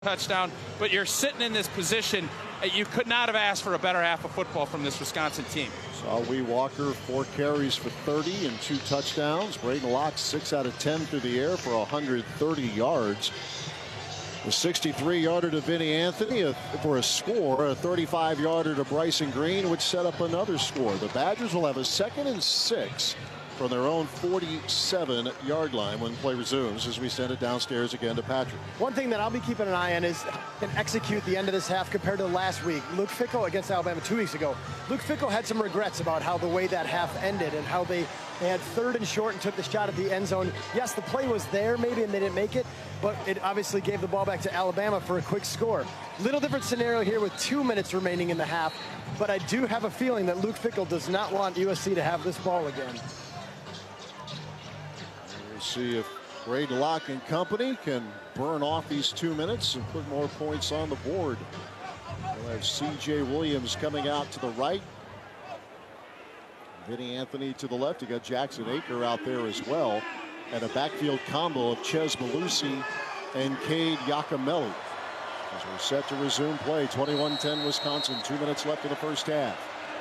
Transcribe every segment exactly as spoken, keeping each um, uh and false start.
touchdown, but you're sitting in this position. You could not have asked for a better half of football from this Wisconsin team. Saw Wee Walker, four carries for thirty and two touchdowns. Braden Locke, six out of ten through the air for one hundred thirty yards. The sixty-three yarder to Vinny Anthony for a score, a thirty-five yarder to Bryson Green, which set up another score. The Badgers will have a second and six from their own forty-seven yard line when play resumes, as we send it downstairs again to Patrick. One thing that I'll be keeping an eye on is can execute the end of this half compared to last week. Luke Fickell against Alabama two weeks ago. Luke Fickell had some regrets about how the way that half ended and how they, they had third and short and took the shot at the end zone. Yes, the play was there maybe and they didn't make it, but it obviously gave the ball back to Alabama for a quick score. Little different scenario here with two minutes remaining in the half, but I do have a feeling that Luke Fickell does not want U S C to have this ball again. See if Braden Locke and company can burn off these two minutes and put more points on the board. We'll have C J Williams coming out to the right. Vinny Anthony to the left. You got Jackson Aker out there as well. And a backfield combo of Chez Mellusi and Cade Yakimelli. As we're set to resume play, twenty-one ten Wisconsin, two minutes left in the first half.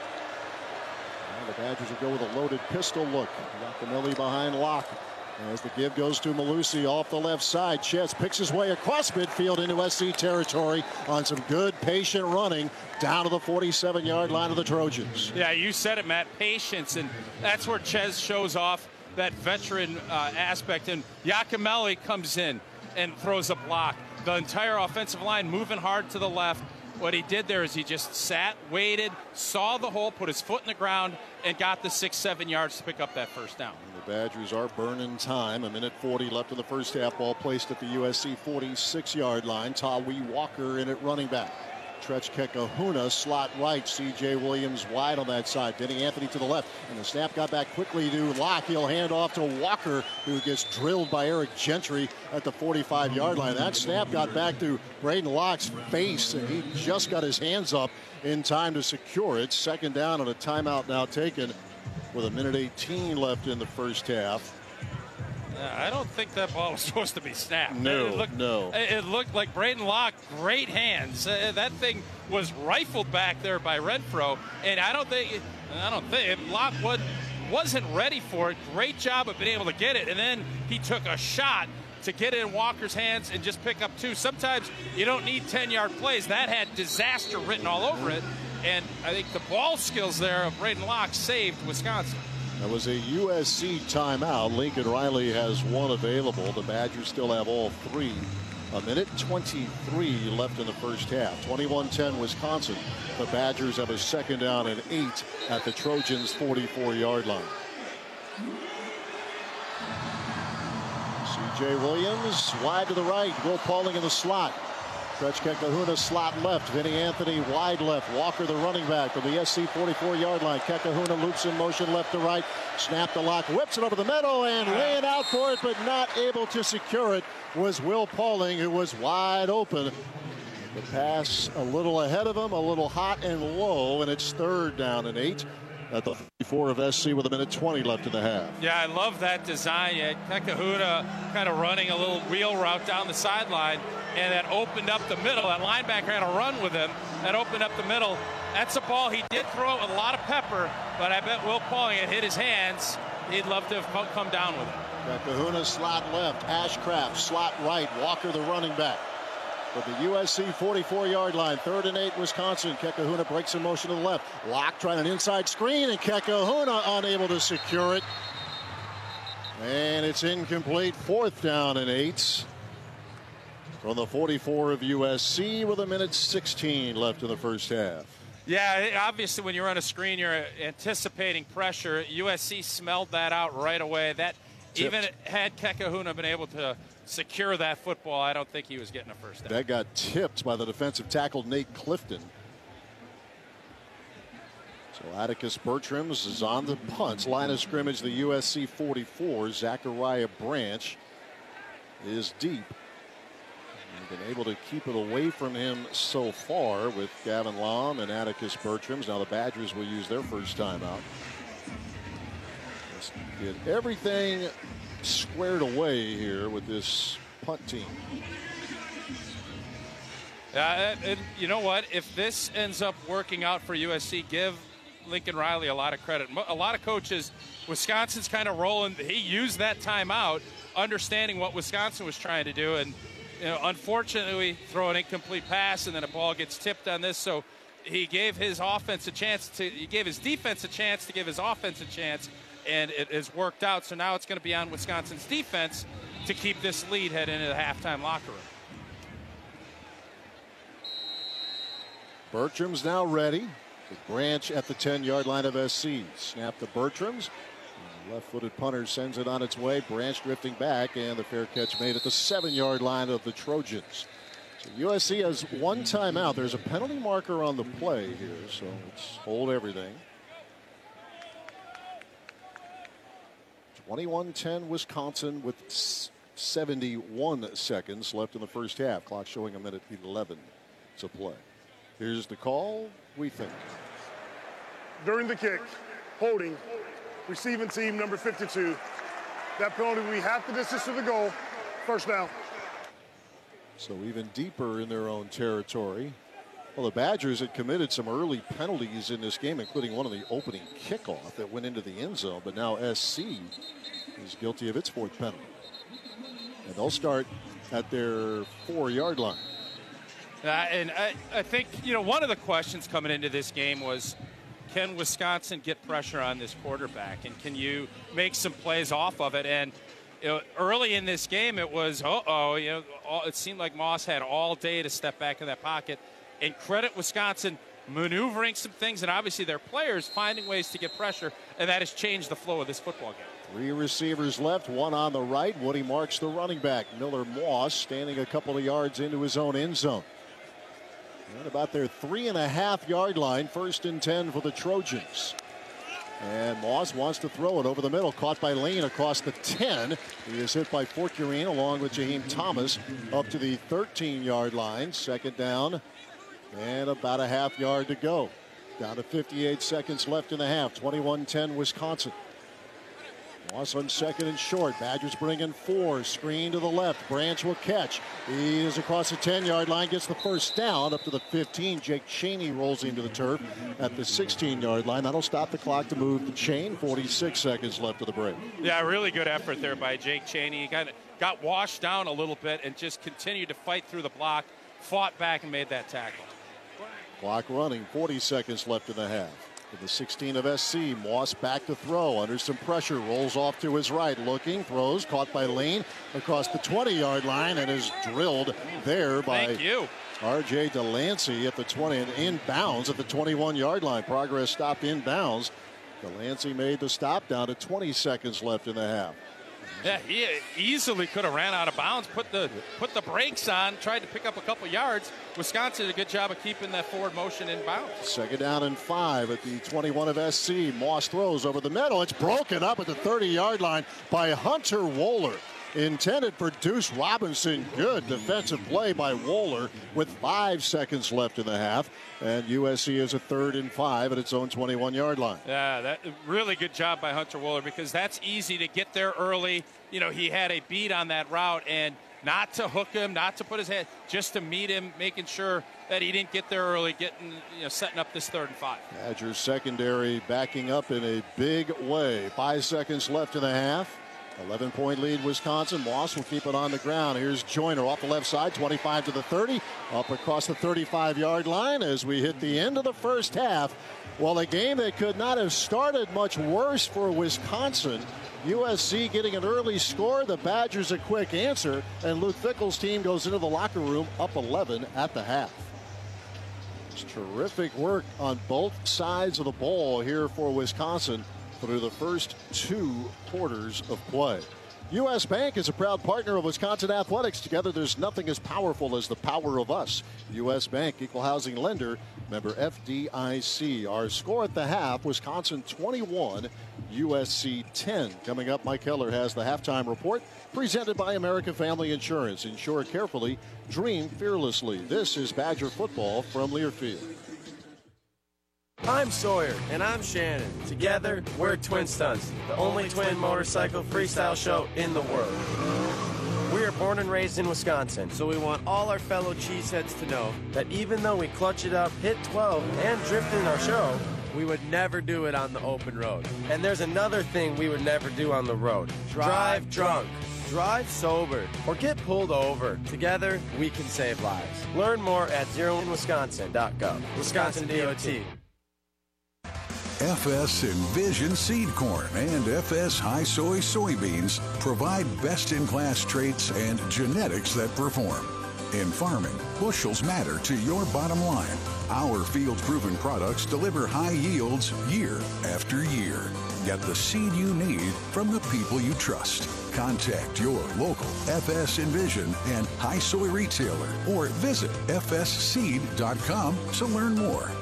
Now the Badgers will go with a loaded pistol look. Yakimelli behind Locke. As the give goes to Mellusi off the left side. Chez picks his way across midfield into U S C territory on some good patient running down to the forty-seven yard line of the Trojans. Yeah, you said it, Matt. Patience, and that's where Chez shows off that veteran uh, aspect. And Yakimelli comes in and throws a block. The entire offensive line moving hard to the left. What he did there is he just sat, waited, saw the hole, put his foot in the ground, and got the six, seven yards to pick up that first down. And the Badgers are burning time. A minute forty left in the first half. Ball placed at the U S C forty-six yard line. Tawee Walker in at running back. Trech Kekahuna slot right. C J Williams wide on that side. Vinny Anthony to the left. And the snap got back quickly to Locke. He'll hand off to Walker, who gets drilled by Eric Gentry at the forty-five yard line. That snap got back to Braden Locke's face, and he just got his hands up in time to secure it. Second down and a timeout now taken with a minute eighteen left in the first half. I don't think that ball was supposed to be snapped. No, it looked, no. It looked like Braden Locke, great hands. Uh, that thing was rifled back there by Renfro, and I don't think, I don't think Locke would, wasn't ready for it. Great job of being able to get it, and then he took a shot to get it in Walker's hands and just pick up two. Sometimes you don't need ten yard plays. That had disaster written all over it, and I think the ball skills there of Braden Locke saved Wisconsin. That was a U S C timeout. Lincoln Riley has one available. The Badgers still have all three. A minute twenty-three left in the first half. twenty-one ten Wisconsin. The Badgers have a second down and eight at the Trojans' forty-four yard line. C J Williams wide to the right. Will Pauling in the slot. Trech Kekahuna slot left. Vinny Anthony wide left. Walker the running back from the S C forty-four yard line. Kekahuna loops in motion left to right. Snap the Lock. Whips it over the middle and laying out for it, but not able to secure it was Will Pauling, who was wide open. The pass a little ahead of him, a little hot and low, and it's third down and eight at the forty-four of S C with a minute twenty left in the half. Yeah, I love that design. Yeah, Kekahuna kind of running a little wheel route down the sideline, and that opened up the middle. That linebacker had a run with him. That opened up the middle. That's a ball he did throw it with a lot of pepper, but I bet Will Pauling had hit his hands. He'd love to have come down with it. Kekahuna slot left. Ashcraft slot right. Walker the running back. But the U S C forty-four yard line, third and eight Wisconsin. Kekahuna breaks in motion to the left. Locke trying an inside screen, and Kekahuna unable to secure it. And it's incomplete. Fourth down and eight from the forty-four of U S C with a minute sixteen left in the first half. Yeah, obviously when you run a screen, you're anticipating pressure. U S C smelled that out right away. That Tipped. Even had Kekahuna been able to secure that football, I don't think he was getting a first down. That got tipped by the defensive tackle Nate Clifton. So Atticus Bertrams is on the punt. Line of scrimmage, the U S C forty-four. Zachariah Branch is deep. He's been able to keep it away from him so far with Gavin Lom and Atticus Bertrams. Now the Badgers will use their first timeout. Let's get everything squared away here with this punt team. Uh, and you know what? If this ends up working out for U S C, give Lincoln Riley a lot of credit. A lot of coaches, Wisconsin's kind of rolling. He used that timeout, understanding what Wisconsin was trying to do, and you know, unfortunately, throw an incomplete pass, and then a ball gets tipped on this. So he gave his offense a chance to. He gave his defense a chance to give his offense a chance, and it has worked out. So now it's going to be on Wisconsin's defense to keep this lead heading into the halftime locker room. Bertram's now ready. The Branch at the ten-yard line of S C. Snap to Bertram's. Left-footed punter sends it on its way. Branch drifting back, and the fair catch made at the seven-yard line of the Trojans. So U S C has one timeout. There's a penalty marker on the play here, so let's hold everything. twenty-one ten Wisconsin with seventy-one seconds left in the first half. Clock showing a minute eleven to play. Here's the call, we think. During the kick, holding, receiving team number fifty-two. That penalty, we have the distance to the goal. First down. So even deeper in their own territory. Well, the Badgers had committed some early penalties in this game, including one of the opening kickoff that went into the end zone. But now S C is guilty of its fourth penalty. And they'll start at their four-yard line. Uh, and I, I think, you know, one of the questions coming into this game was, can Wisconsin get pressure on this quarterback? And can you make some plays off of it? And you know, early in this game, it was, uh-oh, you know, all, it seemed like Moss had all day to step back in that pocket. And credit Wisconsin maneuvering some things, and obviously their players finding ways to get pressure, and that has changed the flow of this football game. Three receivers left, one on the right. Woody Marks, the running back. Miller Moss standing a couple of yards into his own end zone. At about their three and a half yard line, first and ten for the Trojans. And Moss wants to throw it over the middle, caught by Lane across the ten. He is hit by Fortune along with Jaheim Thomas up to the thirteen yard line. Second down and about a half yard to go. Down to fifty-eight seconds left in the half. twenty-one ten Wisconsin. Moss on second and short. Badgers bring in four. Screen to the left. Branch will catch. He is across the ten yard line. Gets the first down up to the fifteen. Jake Chaney rolls into the turf at the sixteen yard line. That'll stop the clock to move the chain. forty-six seconds left of the break. Yeah, really good effort there by Jake Chaney. He got, got washed down a little bit and just continued to fight through the block. Fought back and made that tackle. Clock running. forty seconds left in the half. To the sixteen of S C. Moss back to throw under some pressure. Rolls off to his right. Looking. Throws. Caught by Lane across the twenty yard line and is drilled there by Thank you. R J Delancey at the twenty and inbounds at the twenty-one yard line. Progress stopped inbounds. Delancey made the stop down to twenty seconds left in the half. Yeah, he easily could have ran out of bounds, put the put the brakes on, tried to pick up a couple yards. Wisconsin did a good job of keeping that forward motion in bounds. Second down and five at the twenty-one of S C. Moss throws over the middle. It's broken up at the thirty yard line by Hunter Wohler. Intended for Deuce Robinson. Good defensive play by Wohler with five seconds left in the half. And U S C is a third and five at its own twenty-one yard line. Yeah, that really good job by Hunter Wohler, because that's easy to get there early. You know, he had a beat on that route, and not to hook him, not to put his head, just to meet him, making sure that he didn't get there early, getting, you know, setting up this third and five. Badgers secondary backing up in a big way. Five seconds left in the half. eleven point lead Wisconsin. Moss will keep it on the ground. Here's Joyner off the left side, twenty-five to the thirty, up across the thirty-five yard line as we hit the end of the first half. Well, a game that could not have started much worse for Wisconsin. U S C getting an early score, the Badgers a quick answer, and Luke Fickell's team goes into the locker room up eleven at the half. It's terrific work on both sides of the ball here for Wisconsin through the first two quarters of play. U S. Bank is a proud partner of Wisconsin Athletics. Together, there's nothing as powerful as the power of us. U S. Bank, equal housing lender, member F D I C. Our score at the half, Wisconsin twenty-one, U S C ten. Coming up, Mike Keller has the halftime report presented by American Family Insurance. Insure carefully, dream fearlessly. This is Badger football from Learfield. I'm Sawyer, and I'm Shannon. Together, we're Twin Stunts, the only twin motorcycle freestyle show in the world. We are born and raised in Wisconsin, so we want all our fellow cheeseheads to know that even though we clutch it up, hit twelve, and drift in our show, we would never do it on the open road. And there's another thing we would never do on the road. Drive drunk. Drive sober. Or get pulled over. Together, we can save lives. Learn more at zero in wisconsin dot gov. Wisconsin D O T. F S Envision Seed Corn and F S High Soy Soybeans provide best-in-class traits and genetics that perform. In farming, bushels matter to your bottom line. Our field-proven products deliver high yields year after year. Get the seed you need from the people you trust. Contact your local F S Envision and High Soy retailer or visit f s seed dot com to learn more.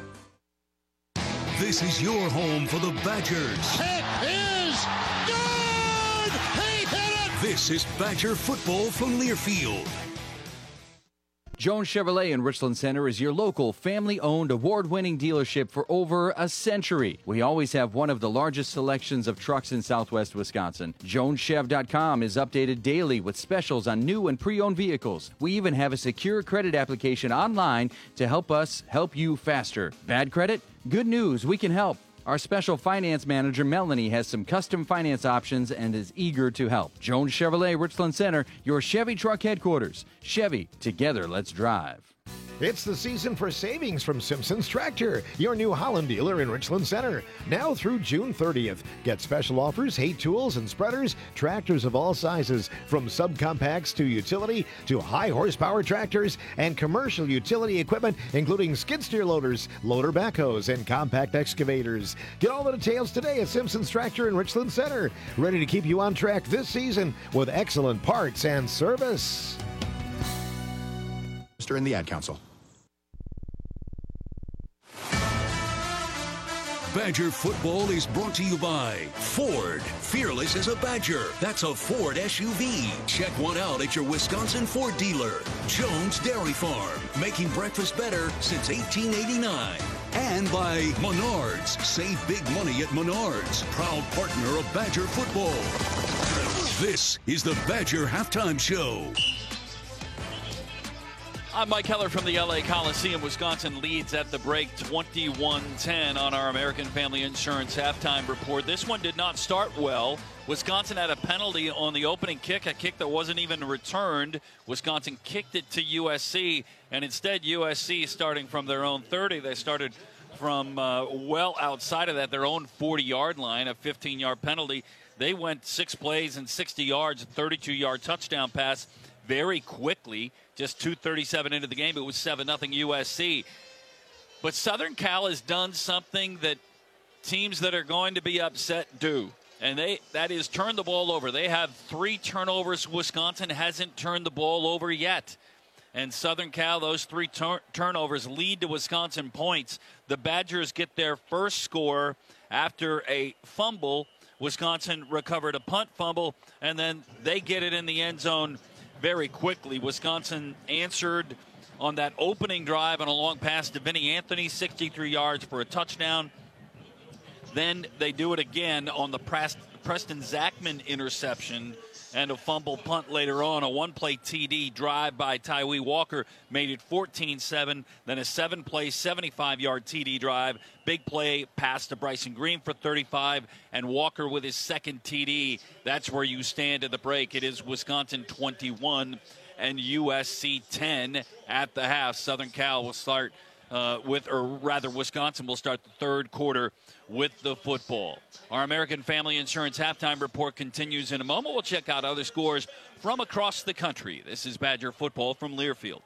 This is your home for the Badgers. It is good! He hit it! This is Badger football from Learfield. Jones Chevrolet in Richland Center is your local family-owned award-winning dealership for over a century. We always have one of the largest selections of trucks in southwest Wisconsin. Jones Chev dot com is updated daily with specials on new and pre-owned vehicles. We even have a secure credit application online to help us help you faster. Bad credit? Good news, we can help. Our special finance manager, Melanie, has some custom finance options and is eager to help. Jones Chevrolet, Richland Center, your Chevy truck headquarters. Chevy, together, let's drive. It's the season for savings from Simpson's Tractor, your New Holland dealer in Richland Center. Now through June thirtieth. Get special offers, hay tools and spreaders, tractors of all sizes, from subcompacts to utility to high horsepower tractors and commercial utility equipment, including skid steer loaders, loader backhoes, and compact excavators. Get all the details today at Simpson's Tractor in Richland Center. Ready to keep you on track this season with excellent parts and service. In the Ad Council. Badger football is brought to you by Ford. Fearless as a Badger. That's a Ford S U V. Check one out at your Wisconsin Ford dealer. Jones Dairy Farm. Making breakfast better since eighteen eighty-nine. And by Menards. Save big money at Menards. Proud partner of Badger football. This is the Badger Halftime Show. I'm Mike Heller from the L A Coliseum. Wisconsin leads at the break twenty-one ten on our American Family Insurance halftime report. This one did not start well. Wisconsin had a penalty on the opening kick, a kick that wasn't even returned. Wisconsin kicked it to U S C, and instead U S C, starting from their own thirty, they started from uh, well outside of that, their own forty-yard line, a fifteen-yard penalty. They went six plays and sixty yards, a thirty-two-yard touchdown pass very quickly. Just two thirty-seven into the game, it was seven nothing U S C. But Southern Cal has done something that teams that are going to be upset do, and they that is turn the ball over. They have three turnovers. Wisconsin hasn't turned the ball over yet. And Southern Cal, those three tur- turnovers lead to Wisconsin points. The Badgers get their first score after a fumble. Wisconsin recovered a punt fumble, and then they get it in the end zone very quickly. Wisconsin answered on that opening drive on a long pass to Vinny Anthony, sixty-three yards for a touchdown. Then they do it again on the Preston Zachman interception and a fumble punt later on. A one-play T D drive by Tyree Walker made it fourteen seven. Then a seven-play, seventy-five-yard T D drive. Big play pass to Bryson Green for thirty-five, and Walker with his second T D. That's where you stand at the break. It is Wisconsin twenty-one and U S C ten at the half. Southern Cal will start uh, with, or rather Wisconsin will start the third quarter with the football. Our American Family Insurance halftime report continues in a moment. We'll check out other scores from across the country. This is Badger football from Learfield.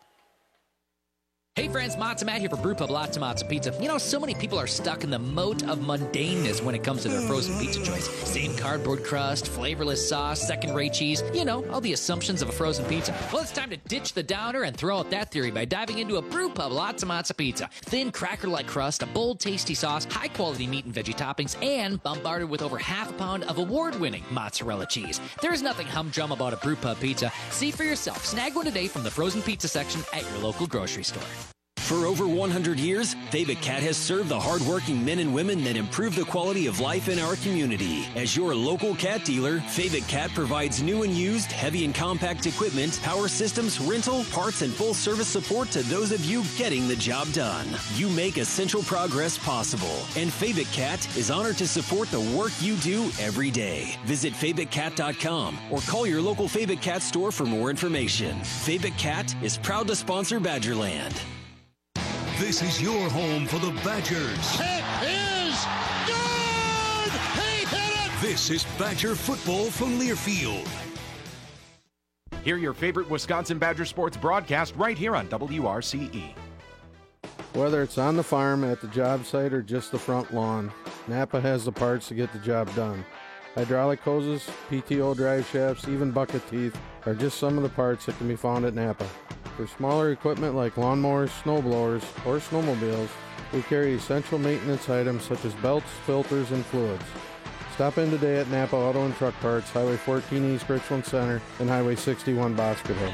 Hey friends, Matza Matt here for Brewpub Lots of Matza Pizza. You know, so many people are stuck in the moat of mundaneness when it comes to their frozen pizza choice. Same cardboard crust, flavorless sauce, second-rate cheese. You know, all the assumptions of a frozen pizza. Well, it's time to ditch the downer and throw out that theory by diving into a Brewpub Lots of Matza Pizza. Thin, cracker-like crust, a bold, tasty sauce, high-quality meat and veggie toppings, and bombarded with over half a pound of award-winning mozzarella cheese. There's nothing humdrum about a Brewpub pizza. See for yourself. Snag one today from the frozen pizza section at your local grocery store. For over one hundred years, Fabic Cat has served the hardworking men and women that improve the quality of life in our community. As your local cat dealer, Fabic Cat provides new and used heavy and compact equipment, power systems, rental, parts, and full service support to those of you getting the job done. You make essential progress possible, and Fabic Cat is honored to support the work you do every day. Visit Fabic Cat dot com or call your local Fabic Cat store for more information. Fabic Cat is proud to sponsor Badgerland. This is your home for the Badgers. Hit is good! He hit it! This is Badger football from Learfield. Hear your favorite Wisconsin Badger sports broadcast right here on W R C E. Whether it's on the farm, at the job site, or just the front lawn, Napa has the parts to get the job done. Hydraulic hoses, P T O drive shafts, even bucket teeth are just some of the parts that can be found at Napa. For smaller equipment like lawnmowers, snowblowers, or snowmobiles, we carry essential maintenance items such as belts, filters, and fluids. Stop in today at Napa Auto and Truck Parts, Highway fourteen East Richland Center and Highway sixty-one Bosqueville.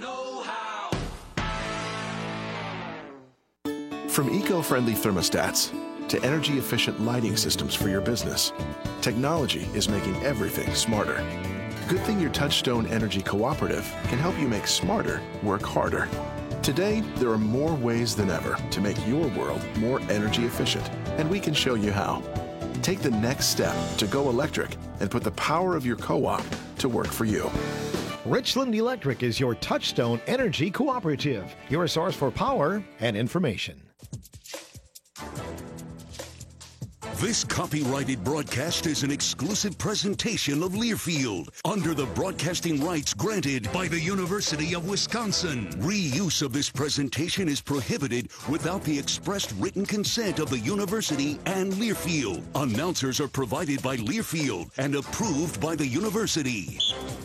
From eco-friendly thermostats to energy-efficient lighting systems for your business, technology is making everything smarter. Good thing your Touchstone Energy Cooperative can help you make smarter work harder. Today, there are more ways than ever to make your world more energy efficient, and we can show you how. Take the next step to go electric and put the power of your co-op to work for you. Richland Electric is your Touchstone Energy Cooperative, your source for power and information. This copyrighted broadcast is an exclusive presentation of Learfield under the broadcasting rights granted by the University of Wisconsin. Reuse of this presentation is prohibited without the expressed written consent of the university and Learfield. Announcers are provided by Learfield and approved by the university.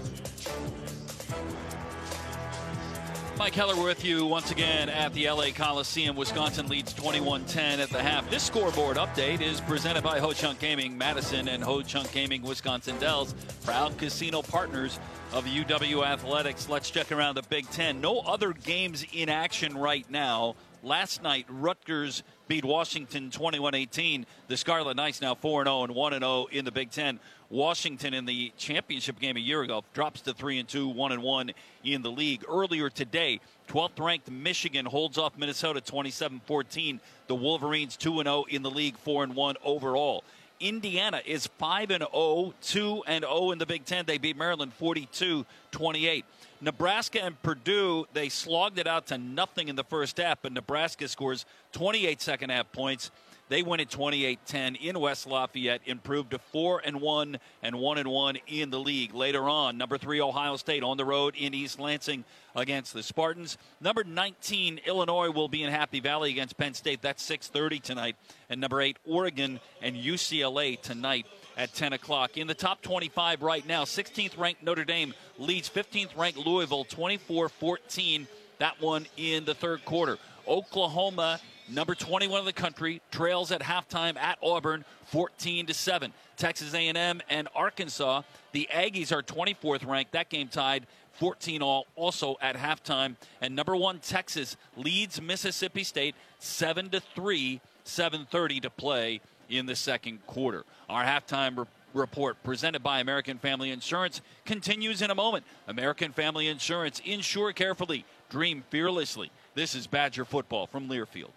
Mike Heller with you once again at the L A Coliseum. Wisconsin leads twenty-one ten at the half. This scoreboard update is presented by Ho Chunk Gaming Madison and Ho Chunk Gaming Wisconsin Dells, proud casino partners of U W Athletics. Let's check around the Big Ten. No other games in action right now. Last night, Rutgers beat Washington twenty-one eighteen. The Scarlet Knights now four and oh and one and oh in the Big Ten. Washington in the championship game a year ago drops to three and two, one and one in the league. Earlier today, twelfth ranked Michigan holds off Minnesota twenty-seven fourteen. The Wolverines two and oh in the league, four and one overall. Indiana is five and oh, two and oh in the Big Ten. They beat Maryland forty-two twenty-eight. Nebraska and Purdue, they slogged it out to nothing in the first half, but Nebraska scores twenty-eight second half points. They win at twenty-eight ten in West Lafayette, improved to four and one and one and one in the league. Later on, number three Ohio State on the road in East Lansing against the Spartans. Number nineteen Illinois will be in Happy Valley against Penn State. That's six thirty tonight. And number eight Oregon and U C L A tonight at ten o'clock. In the top twenty-five right now, sixteenth ranked Notre Dame leads fifteenth ranked Louisville twenty-four fourteen. That one in the third quarter. Oklahoma, number twenty-one in the country, trails at halftime at Auburn fourteen to seven. Texas A and M and Arkansas, the Aggies are twenty-fourth ranked. That game tied fourteen all also at halftime. And number one Texas leads Mississippi State seven to three, seven thirty to play in the second quarter. Our halftime re- report presented by American Family Insurance continues in a moment. American Family Insurance, insure carefully, dream fearlessly. This is Badger football from Learfield.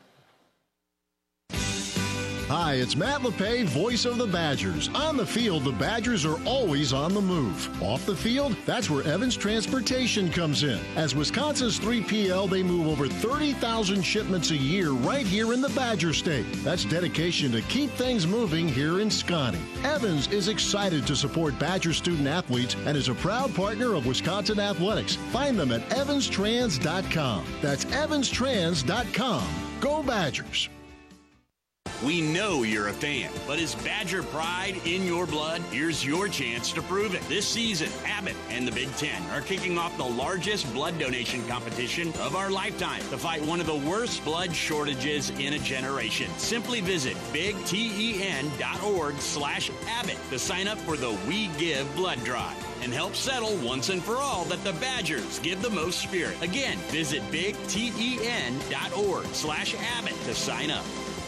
Hi, it's Matt LePay, voice of the Badgers. On the field, the Badgers are always on the move. Off the field, that's where Evans Transportation comes in. As Wisconsin's three P L, they move over thirty thousand shipments a year right here in the Badger State. That's dedication to keep things moving here in Scotty. Evans is excited to support Badger student athletes and is a proud partner of Wisconsin Athletics. Find them at evans trans dot com. That's evans trans dot com. Go Badgers! We know you're a fan, but is Badger pride in your blood? Here's your chance to prove it. This season, Abbott and the Big Ten are kicking off the largest blood donation competition of our lifetime to fight one of the worst blood shortages in a generation. Simply visit big ten dot org slash Abbott to sign up for the We Give blood drive. and help settle once and for all that the Badgers give the most spirit. Again, visit big ten dot org slash Abbott to sign up.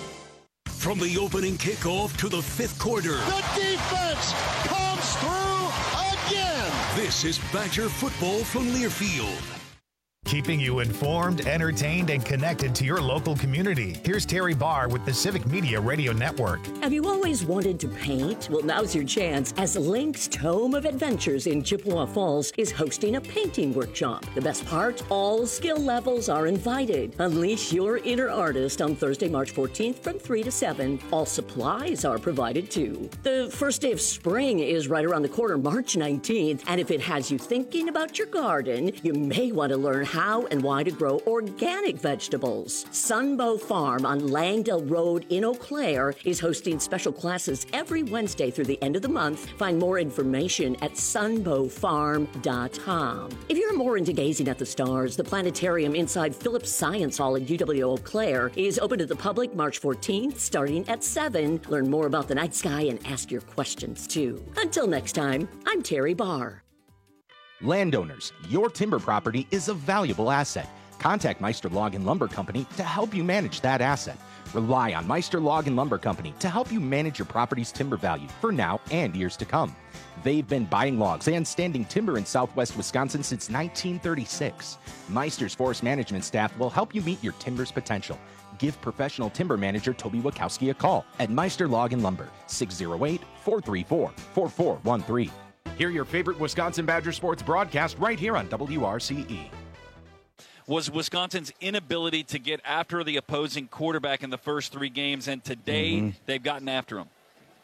From the opening kickoff to the fifth quarter, The defense comes through again. This is Badger football from Learfield. Keeping you informed, entertained, and connected to your local community. Here's Terry Barr with the Civic Media Radio Network. Have you always wanted to paint? Well, now's your chance, as Link's Tome of Adventures in Chippewa Falls is hosting a painting workshop. The best part? All skill levels are invited. Unleash your inner artist on Thursday, March fourteenth from three to seven. All supplies are provided too. The first day of spring is right around the corner, March nineteenth, and if it has you thinking about your garden, you may want to learn how and why to grow organic vegetables. Sunbow Farm on Langdale Road in Eau Claire is hosting special classes every Wednesday through the end of the month. Find more information at sunbow farm dot com. If you're more into gazing at the stars, the planetarium inside Phillips Science Hall at U W Eau Claire is open to the public March fourteenth, starting at seven. Learn more about the night sky and ask your questions too. Until next time, I'm Terry Barr. Landowners, your timber property is a valuable asset. Contact Meister Log and Lumber Company to help you manage that asset. Rely on Meister Log and Lumber Company to help you manage your property's timber value for now and years to come. They've been buying logs and standing timber in southwest Wisconsin since nineteen thirty-six. Meister's forest management staff will help you meet your timber's potential. Give professional timber manager Toby Wachowski a call at Meister Log and Lumber, six oh eight, four three four, four four one three. Hear your favorite Wisconsin Badger sports broadcast right here on W R C E. Was Wisconsin's inability to get after the opposing quarterback in the first three games, and today mm-hmm. they've gotten after him.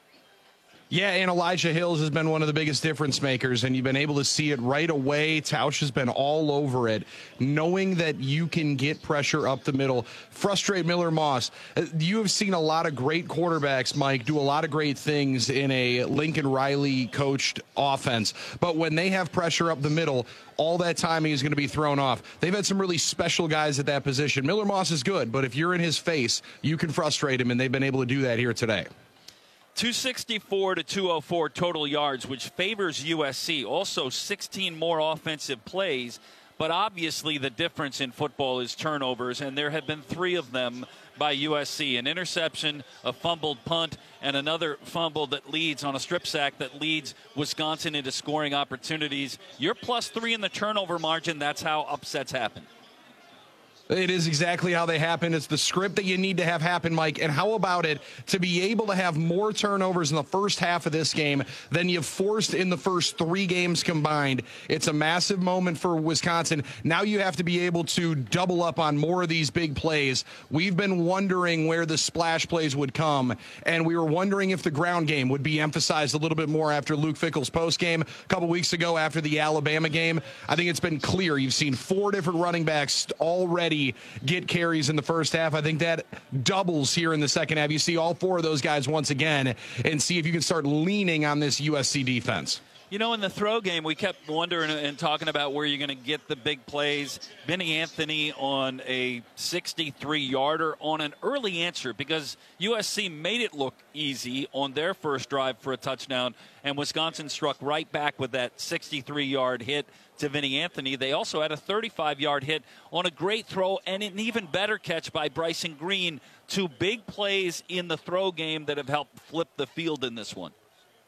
Yeah, and Elijah Hills has been one of the biggest difference makers, and you've been able to see it right away. Tausch has been all over it, knowing that you can get pressure up the middle, frustrate Miller Moss. You have seen a lot of great quarterbacks, Mike, do a lot of great things in a Lincoln Riley coached offense, but when they have pressure up the middle, all that timing is going to be thrown off. They've had some really special guys at that position. Miller Moss is good, but if you're in his face, you can frustrate him, and they've been able to do that here today. two sixty-four to two oh four total yards, which favors U S C. Also sixteen more offensive plays, but obviously the difference in football is turnovers, and there have been three of them by U S C. An interception, a fumbled punt, and another fumble that leads on a strip sack that leads Wisconsin into scoring opportunities. You're plus three in the turnover margin. That's how upsets happen. It is exactly how they happen. It's the script that you need to have happen, Mike. And how about it to be able to have more turnovers in the first half of this game than you've forced in the first three games combined? It's a massive moment for Wisconsin. Now you have to be able to double up on more of these big plays. We've been wondering where the splash plays would come, and we were wondering if the ground game would be emphasized a little bit more after Luke Fickell's postgame a couple weeks ago after the Alabama game. I think it's been clear. You've seen four different running backs already get carries in the first half. I think that doubles here in the second half. You see all four of those guys once again, and see if you can start leaning on this U S C defense. You know, in the throw game, we kept wondering and talking about where you're going to get the big plays. Vinny Anthony on a sixty-three-yarder on an early answer, because U S C made it look easy on their first drive for a touchdown, and Wisconsin struck right back with that sixty-three-yard hit to Vinny Anthony. They also had a thirty-five-yard hit on a great throw and an even better catch by Bryson Green. Two big plays in the throw game that have helped flip the field in this one.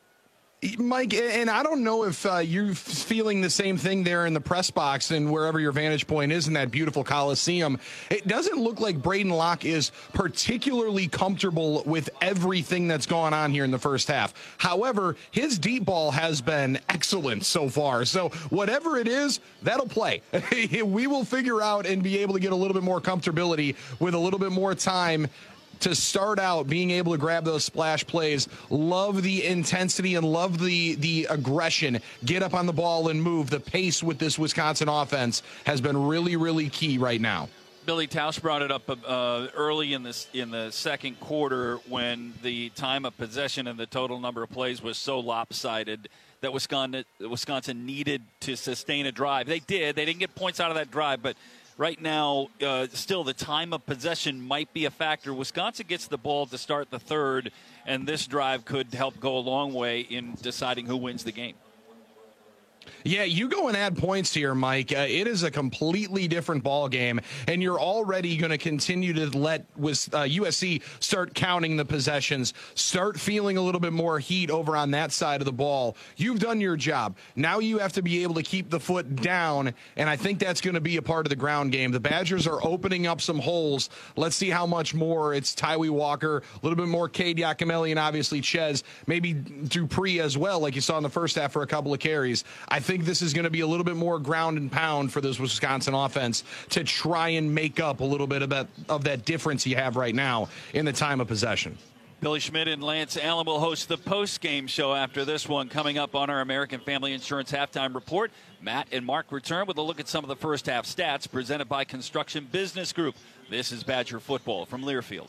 Mike, and I don't know if uh, you're feeling the same thing there in the press box and wherever your vantage point is in that beautiful Coliseum. It doesn't look like Braden Locke is particularly comfortable with everything that's gone on here in the first half. However, his deep ball has been excellent so far. So whatever it is, that'll play. We will figure out and be able to get a little bit more comfortability with a little bit more time to start out being able to grab those splash plays. Love the intensity and love the the aggression. Get up on the ball and move. The pace with this Wisconsin offense has been really, really key right now. Billy Tausch brought it up uh, early in this in the second quarter when the time of possession and the total number of plays was so lopsided that Wisconsin Wisconsin needed to sustain a drive. They did. They didn't get points out of that drive, but right now, uh, still, the time of possession might be a factor. Wisconsin gets the ball to start the third, and this drive could help go a long way in deciding who wins the game. Yeah, you go and add points here, Mike. Uh, it is a completely different ball game, and you're already going to continue to let with uh, U S C start counting the possessions, start feeling a little bit more heat over on that side of the ball. You've done your job. Now you have to be able to keep the foot down, and I think that's going to be a part of the ground game. The Badgers are opening up some holes. Let's see how much more. It's Tyree Walker, a little bit more Cade Yakameli, and obviously Ches, maybe Dupree as well, like you saw in the first half for a couple of carries. I think this is going to be a little bit more ground and pound for this Wisconsin offense to try and make up a little bit of that, of that difference you have right now in the time of possession. Billy Schmidt and Lance Allen will host the post-game show after this one. Coming up on our American Family Insurance Halftime Report, Matt and Mark return with a look at some of the first half stats presented by Construction Business Group. This is Badger Football from Learfield.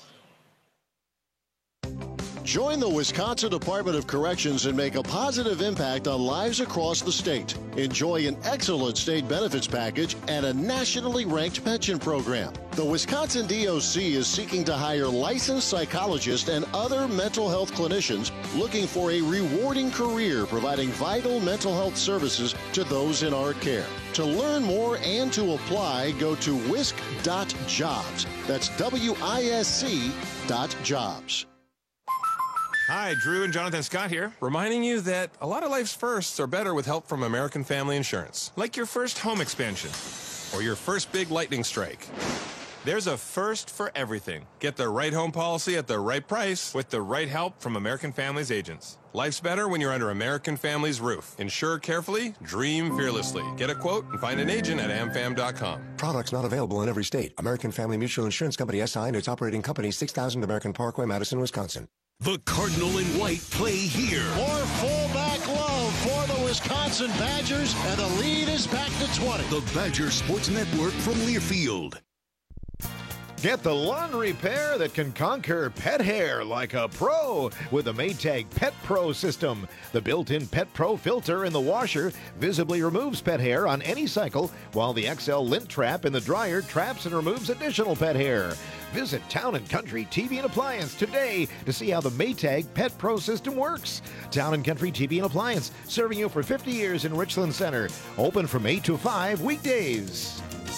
Join the Wisconsin Department of Corrections and make a positive impact on lives across the state. Enjoy an excellent state benefits package and a nationally ranked pension program. The Wisconsin D O C is seeking to hire licensed psychologists and other mental health clinicians looking for a rewarding career providing vital mental health services to those in our care. To learn more and to apply, go to wisc dot jobs. That's W I S C dot jobs. Hi, Drew and Jonathan Scott here, reminding you that a lot of life's firsts are better with help from American Family Insurance. Like your first home expansion or your first big lightning strike. There's a first for everything. Get the right home policy at the right price with the right help from American Family's agents. Life's better when you're under American Family's roof. Insure carefully, dream fearlessly. Get a quote and find an agent at am fam dot com. Products not available in every state. American Family Mutual Insurance Company S I and its operating company, six thousand American Parkway, Madison, Wisconsin. The Cardinal and White play here. More fullback love for the Wisconsin Badgers, and the lead is back to twenty. The Badger Sports Network from Learfield. Get the lawn repair that can conquer pet hair like a pro with the Maytag Pet Pro system. The built-in Pet Pro filter in the washer visibly removes pet hair on any cycle, while the X L lint trap in the dryer traps and removes additional pet hair. Visit Town and Country T V and Appliance today to see how the Maytag Pet Pro system works. Town and Country T V and Appliance, serving you for fifty years in Richland Center. Open from eight to five weekdays.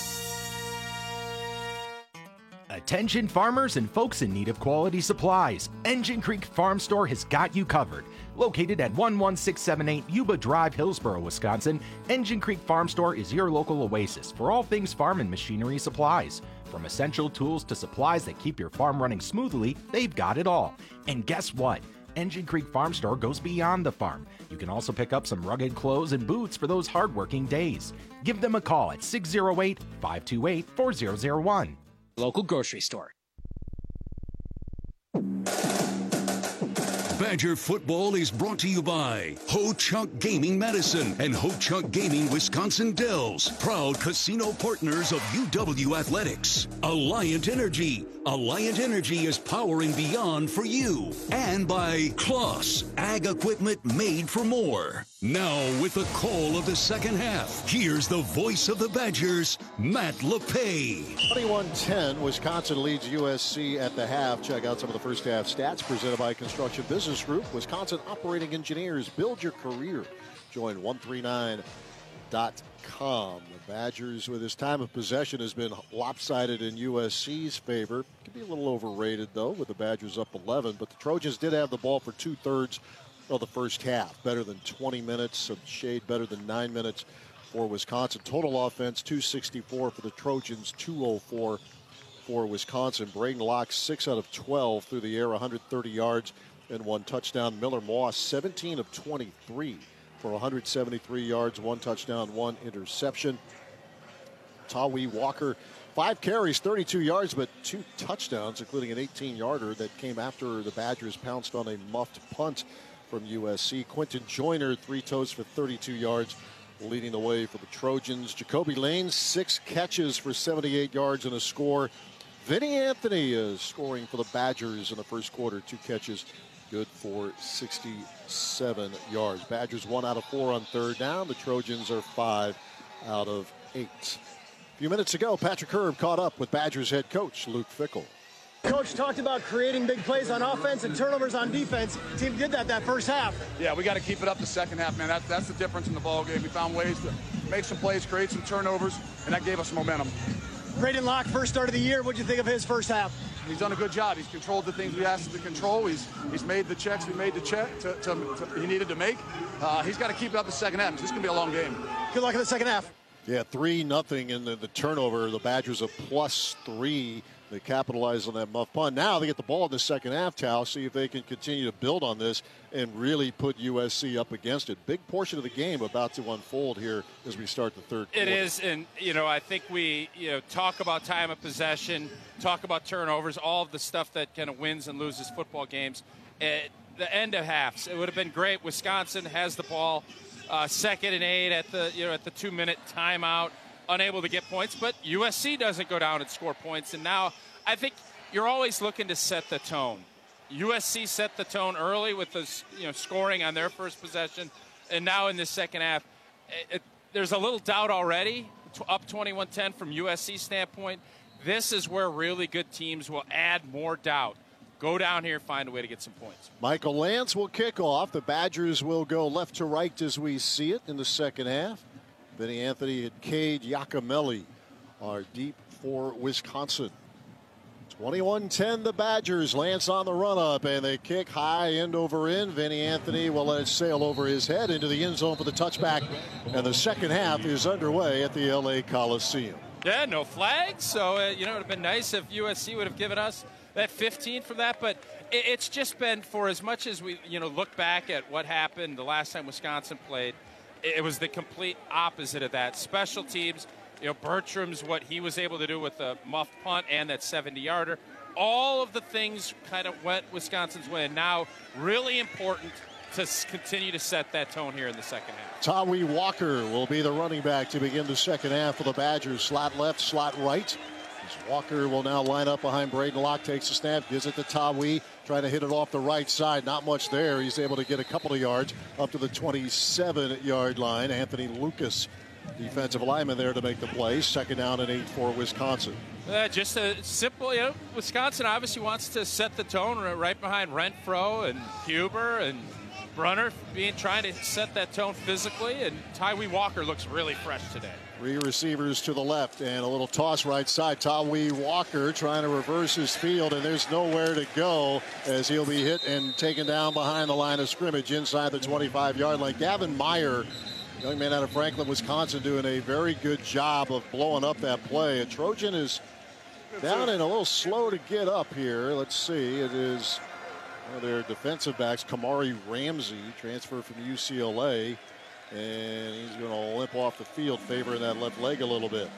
Attention farmers and folks in need of quality supplies. Engine Creek Farm Store has got you covered. Located at one one six seven eight Yuba Drive, Hillsboro, Wisconsin, Engine Creek Farm Store is your local oasis for all things farm and machinery supplies. From essential tools to supplies that keep your farm running smoothly, they've got it all. And guess what? Engine Creek Farm Store goes beyond the farm. You can also pick up some rugged clothes and boots for those hardworking days. Give them a call at six oh eight, five two eight, four oh oh one. Local grocery store. Badger football is brought to you by Ho Chunk Gaming Madison and Ho Chunk Gaming Wisconsin Dells, proud casino partners of U W Athletics. Alliant Energy. Alliant Energy is powering beyond for you. And by Kloss, ag equipment made for more. Now with the call of the second half, here's the voice of the Badgers, Matt LePay. twenty-one ten, Wisconsin leads U S C at the half. Check out some of the first half stats presented by Construction Business Group. Wisconsin Operating Engineers, build your career. Join one three nine dot com. The Badgers, with his time of possession, has been lopsided in U S C's favor. Could be a little overrated, though, with the Badgers up eleven. But the Trojans did have the ball for two-thirds of the first half. Better than twenty minutes, a shade better than nine minutes for Wisconsin. Total offense, two sixty-four for the Trojans, two oh four for Wisconsin. Braden Locke, six out of twelve through the air, one hundred thirty yards and one touchdown. Miller Moss, seventeen of twenty-three for one hundred seventy-three yards, one touchdown, one interception. Tawee Walker, five carries, thirty-two yards, but two touchdowns, including an eighteen-yarder that came after the Badgers pounced on a muffed punt from U S C. Quentin Joyner, three toes for thirty-two yards, leading the way for the Trojans. Jacoby Lane, six catches for seventy-eight yards and a score. Vinny Anthony is scoring for the Badgers in the first quarter, two catches, good for sixty-seven yards. Badgers one out of four on third down. The Trojans are five out of eight. A few minutes ago, Patrick Herb caught up with Badgers head coach Luke Fickell. Coach talked about creating big plays on offense and turnovers on defense. Team did that that first half. Yeah, we got to keep it up the second half, man. That's, that's the difference in the ball game. We found ways to make some plays, create some turnovers, and that gave us momentum. Braden Locke, first start of the year. What'd you think of his first half? He's done a good job. He's controlled the things we asked him to control. He's he's made the checks we made the check to, to, to he needed to make. Uh, he's got to keep it up the second half. This is going to be a long game. Good luck in the second half. Yeah, three nothing in the, the turnover. The Badgers a plus three. They capitalize on that muff punt. Now they get the ball in the second half, Tal. See if they can continue to build on this and really put U S C up against it. Big portion of the game about to unfold here as we start the third quarter. It is, and, you know, I think we, you know, talk about time of possession, talk about turnovers, all of the stuff that kind of wins and loses football games. At the end of halves, it would have been great. Wisconsin has the ball, uh, second and eight at the, you know, at the two-minute timeout. Unable to get points, but U S C doesn't go down and score points. And now I think you're always looking to set the tone. U S C set the tone early with the, you know, scoring on their first possession, and now in the second half, it, it, there's a little doubt already. Up twenty-one ten from U S C standpoint. This is where really good teams will add more doubt. Go down here, find a way to get some points. Michael Lance will kick off. The Badgers will go left to right as we see it in the second half. Vinny Anthony and Cade Giacomelli are deep for Wisconsin. twenty-one ten the Badgers. Lance on the run up, and they kick high end over end. Vinny Anthony will let it sail over his head into the end zone for the touchback. And the second half is underway at the L A Coliseum. Yeah, no flags. So, uh, you know, it would have been nice if U S C would have given us that fifteen from that. But it, it's just been, for as much as we, you know, look back at what happened the last time Wisconsin played, it was the complete opposite of that. Special teams, you know, Bertram's what he was able to do with the muff punt and that seventy-yarder. All of the things kind of went Wisconsin's way. And now, really important to continue to set that tone here in the second half. Tawee Walker will be the running back to begin the second half for the Badgers. Slot left, slot right. As Walker will now line up behind Braden Locke, takes the snap, gives it to Tawee, trying to hit it off the right side. Not much there. He's able to get a couple of yards up to the twenty-seven-yard line. Anthony Lucas, defensive lineman, there to make the play. Second down and eight for Wisconsin. Uh, just a simple, you know, Wisconsin obviously wants to set the tone right behind Renfro and Huber and Brunner, being trying to set that tone physically, and Tawee Walker looks really fresh today. Three receivers to the left and a little toss right side. Tawee Walker trying to reverse his field, and there's nowhere to go as he'll be hit and taken down behind the line of scrimmage inside the twenty-five-yard line. Gavin Meyer, young man out of Franklin, Wisconsin, doing a very good job of blowing up that play. A Trojan is down and a little slow to get up here. Let's see. It is one of their defensive backs, Kamari Ramsey, transfer from U C L A. And he's going to limp off the field, favoring that left leg a little bit.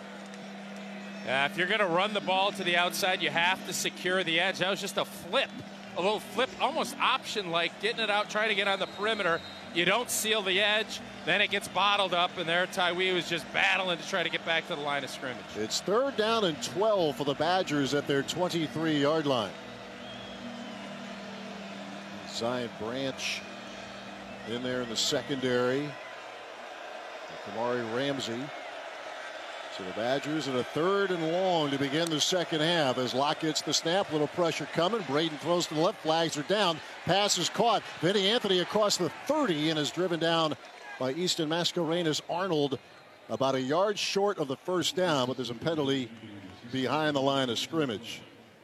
Yeah, if you're going to run the ball to the outside, you have to secure the edge. That was just a flip, a little flip, almost option-like, getting it out, trying to get on the perimeter. You don't seal the edge, then it gets bottled up, and there Tawee was just battling to try to get back to the line of scrimmage. It's third down and twelve for the Badgers at their twenty-three-yard line. Zion Branch in there in the secondary. Kamari Ramsey. So the Badgers in a third and long to begin the second half as Locke gets the snap. Little pressure coming. Braden throws to the left. Flags are down. Pass is caught. Vinny Anthony across the thirty and is driven down by Easton Mascarenas Arnold. About a yard short of the first down, but there's a penalty behind the line of scrimmage.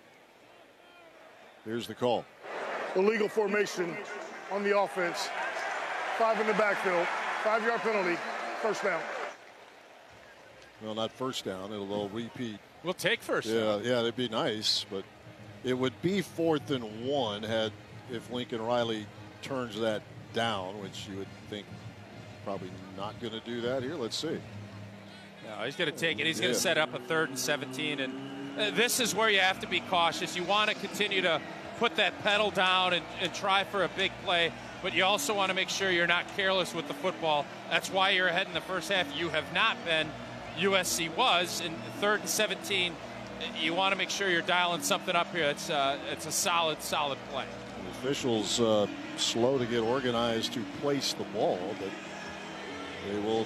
Here's the call. Illegal formation on the offense. Five in the backfield. Five-yard penalty. First down. Well, not first down. It'll, it'll repeat. We'll take first yeah, down. Yeah, it'd be nice, but it would be fourth and one had if Lincoln Riley turns that down, which you would think probably not going to do that here. Let's see. No, he's going to take it. He's yeah. going to set up a third and seventeen, and uh, this is where you have to be cautious. You want to continue to put that pedal down and, and try for a big play, but you also want to make sure you're not careless with the football. That's why you're ahead in the first half. You have not been. U S C was in third and seventeen. You want to make sure you're dialing something up here. It's uh, it's a solid, solid play. The officials uh, slow to get organized to place the ball, but they will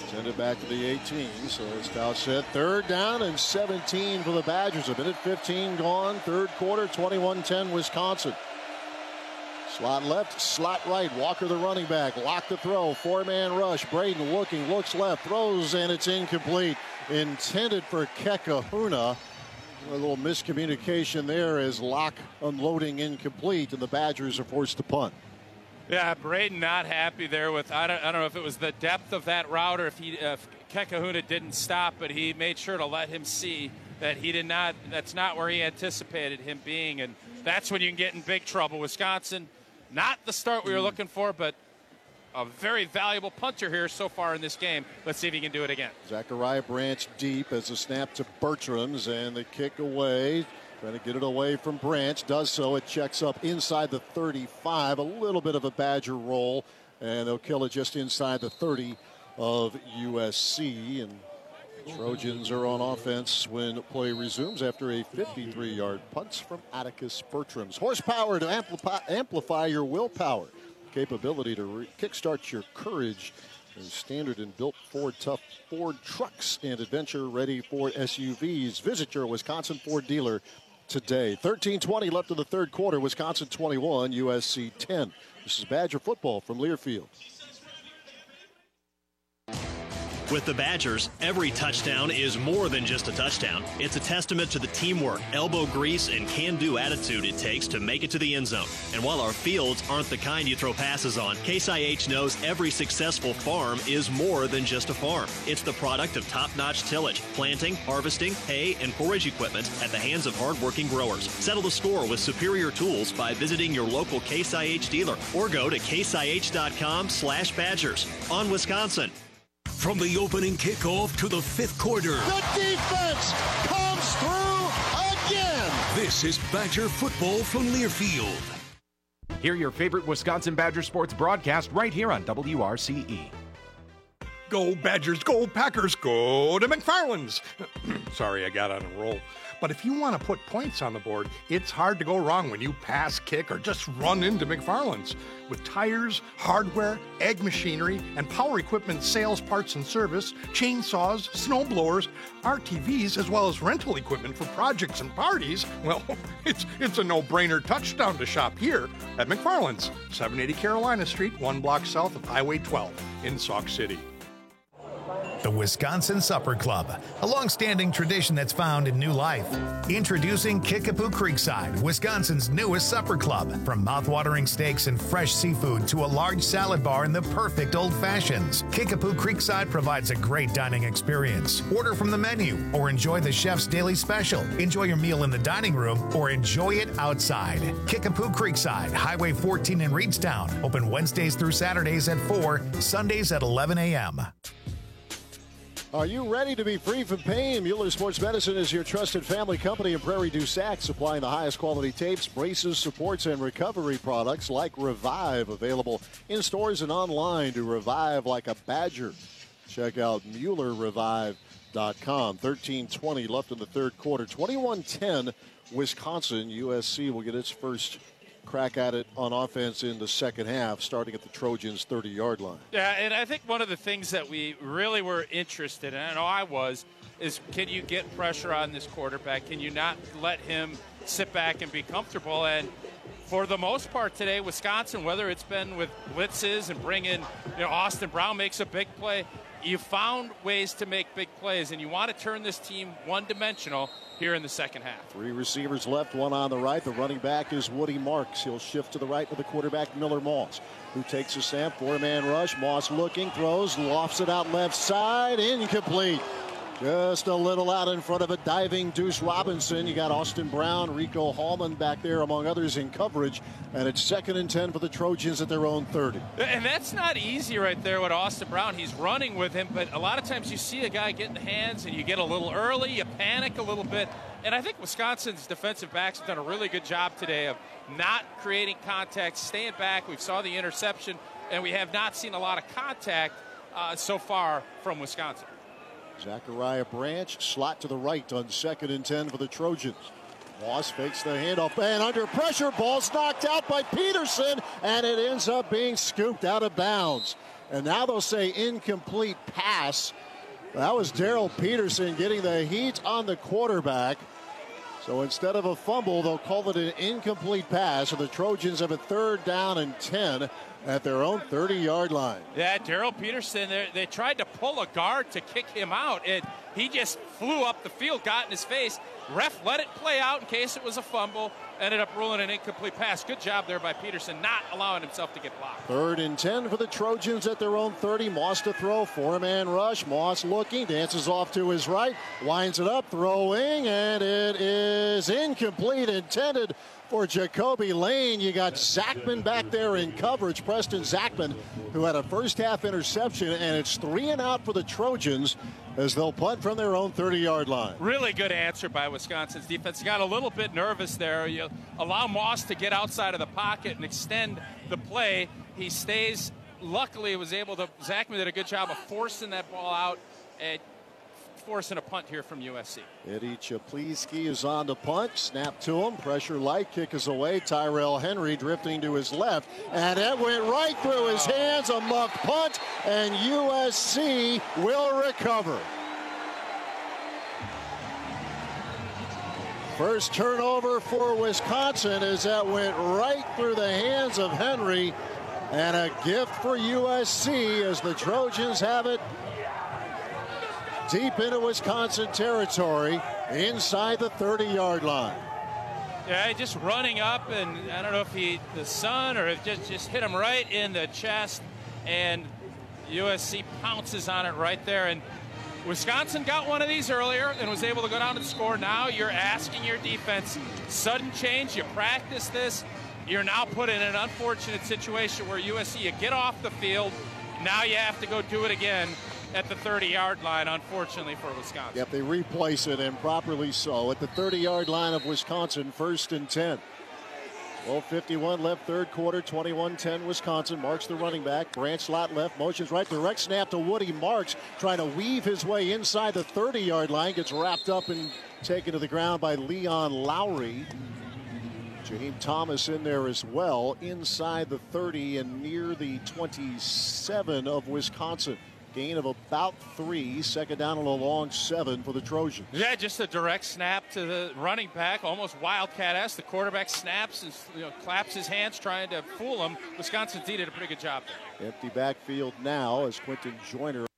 Send it back to the eighteen. So as Dow said, third down and seventeen for the Badgers. A minute fifteen gone. Third quarter, twenty-one ten Wisconsin. Slot left, slot right. Walker the running back. Lock the throw. Four-man rush. Braden looking, looks left, throws, and it's incomplete. Intended for Kekahuna. A little miscommunication there as Locke unloading incomplete, and the Badgers are forced to punt. Yeah, Braden not happy there with, I don't, I don't know if it was the depth of that route or if, he, if Kekahuna didn't stop, but he made sure to let him see that he did not, that's not where he anticipated him being, and that's when you can get in big trouble. Wisconsin, not the start we were looking for, but a very valuable punter here so far in this game. Let's see if he can do it again. Zachariah Branch deep as a snap to Bertrams, and the kick away. Trying to get it away from Branch. Does so. It checks up inside the thirty-five. A little bit of a Badger roll, and they'll kill it just inside the thirty of U S C. And the Trojans are on offense when play resumes after a fifty-three yard punt from Atticus Bertrams. Horsepower to amplify, amplify your willpower. Capability to re- kickstart your courage. And standard and built Ford tough Ford trucks and adventure ready Ford S U Vs. Visit your Wisconsin Ford dealer today. thirteen twenty left in the third quarter. Wisconsin twenty-one, U S C ten. This is Badger football from Learfield. With the Badgers, every touchdown is more than just a touchdown. It's a testament to the teamwork, elbow grease, and can-do attitude it takes to make it to the end zone. And while our fields aren't the kind you throw passes on, Case I H knows every successful farm is more than just a farm. It's the product of top-notch tillage, planting, harvesting, hay, and forage equipment at the hands of hardworking growers. Settle the score with superior tools by visiting your local Case I H dealer or go to case I H dot com slash Badgers. On Wisconsin. From the opening kickoff to the fifth quarter. The defense comes through again. This is Badger football from Learfield. Hear your favorite Wisconsin Badger sports broadcast right here on W R C E. Go Badgers, go Packers, go to McFarland's. Sorry, I got on a roll. But if you want to put points on the board, it's hard to go wrong when you pass, kick, or just run into McFarland's. With tires, hardware, ag machinery, and power equipment sales, parts and service, chainsaws, snow blowers, R T Vs, as well as rental equipment for projects and parties, well, it's it's a no-brainer touchdown to shop here at McFarland's, seven eighty Carolina Street, one block south of Highway twelve in Sauk City. The Wisconsin Supper Club, a long-standing tradition that's found in new life. Introducing Kickapoo Creekside, Wisconsin's newest supper club. From mouth-watering steaks and fresh seafood to a large salad bar and the perfect old fashions, Kickapoo Creekside provides a great dining experience. Order from the menu or enjoy the chef's daily special. Enjoy your meal in the dining room or enjoy it outside. Kickapoo Creekside, Highway fourteen in Reedstown. Open Wednesdays through Saturdays at four, Sundays at eleven a.m. Are you ready to be free from pain? Mueller Sports Medicine is your trusted family company in Prairie du Sac, supplying the highest quality tapes, braces, supports, and recovery products like Revive, available in stores and online to revive like a Badger. Check out Mueller Revive dot com. thirteen twenty left in the third quarter. twenty-one ten Wisconsin. U S C will get its first crack at it on offense in the second half, starting at the Trojans' thirty-yard line. Yeah, and I think one of the things that we really were interested in, and I know I was, is can you get pressure on this quarterback? Can you not let him sit back and be comfortable? And for the most part today, Wisconsin, whether it's been with blitzes and bring in, you know, Austin Brown makes a big play, you found ways to make big plays, and you want to turn this team one-dimensional here in the second half. Three receivers left, one on the right. The running back is Woody Marks. He'll shift to the right with the quarterback, Miller Moss, who takes a snap. Four-man rush. Moss looking, throws, lofts it out left side, incomplete. Just a little out in front of it, diving Deuce Robinson. You got Austin Brown, Rico Hallman back there, among others, in coverage. And it's second and ten for the Trojans at their own thirty. And that's not easy right there with Austin Brown. He's running with him, but a lot of times you see a guy get in the hands and you get a little early, you panic a little bit. And I think Wisconsin's defensive backs have done a really good job today of not creating contact, staying back. We saw the interception, and we have not seen a lot of contact uh, so far from Wisconsin. Zachariah Branch, slot to the right on second and ten for the Trojans. Moss fakes the handoff, and under pressure, ball's knocked out by Peterson, and it ends up being scooped out of bounds. And now they'll say incomplete pass. That was Daryl Peterson getting the heat on the quarterback. So instead of a fumble, they'll call it an incomplete pass. So the Trojans have a third down and ten at their own thirty-yard line. Yeah, Daryl Peterson, they tried to pull a guard to kick him out. And he just flew up the field, got in his face. Ref let it play out in case it was a fumble. Ended up ruling an incomplete pass. Good job there by Peterson, not allowing himself to get blocked. Third and ten for the Trojans at their own thirty. Moss to throw, four-man rush. Moss looking, dances off to his right, winds it up, throwing, and it is incomplete, intended for Jacoby Lane. You got Zachman back there in coverage. Preston Zachman, who had a first-half interception, and it's three and out for the Trojans as they'll punt from their own thirty-yard line. Really good answer by Wisconsin's defense. Got a little bit nervous there. You allow Moss to get outside of the pocket and extend the play. He stays. Luckily, was able to. Zachman did a good job of forcing that ball out and forcing a punt here from U S C. Eddie Czaplicki is on the punt. Snap to him. Pressure light. Kick is away. Tyrell Henry drifting to his left. And it went right through his hands. A muffed punt. And U S C will recover. First turnover for Wisconsin as that went right through the hands of Henry. And a gift for U S C as the Trojans have it deep into Wisconsin territory inside the thirty-yard line. Yeah, just running up, and I don't know if he, the sun, or if just, just hit him right in the chest, and U S C pounces on it right there. And Wisconsin got one of these earlier and was able to go down and score. Now you're asking your defense, sudden change, you practice this, you're now put in an unfortunate situation where U S C, you get off the field, now you have to go do it again at the thirty-yard line, unfortunately for Wisconsin. Yep, they replace it, and properly so, at the thirty-yard line of Wisconsin, first and ten. twelve fifty-one left, third quarter, twenty-one ten Wisconsin. Marks the running back. Branch slot left, motions right, direct snap to Woody Marks, trying to weave his way inside the thirty-yard line. Gets wrapped up and taken to the ground by Leon Lowry. Jaheim Thomas in there as well, inside the thirty and near the twenty-seven of Wisconsin. Gain of about three, second down and a long seven for the Trojans. Yeah, just a direct snap to the running back, almost Wildcat-esque. The quarterback snaps and you know, claps his hands trying to fool him. Wisconsin D did a pretty good job there. Empty backfield now as Quentin Joyner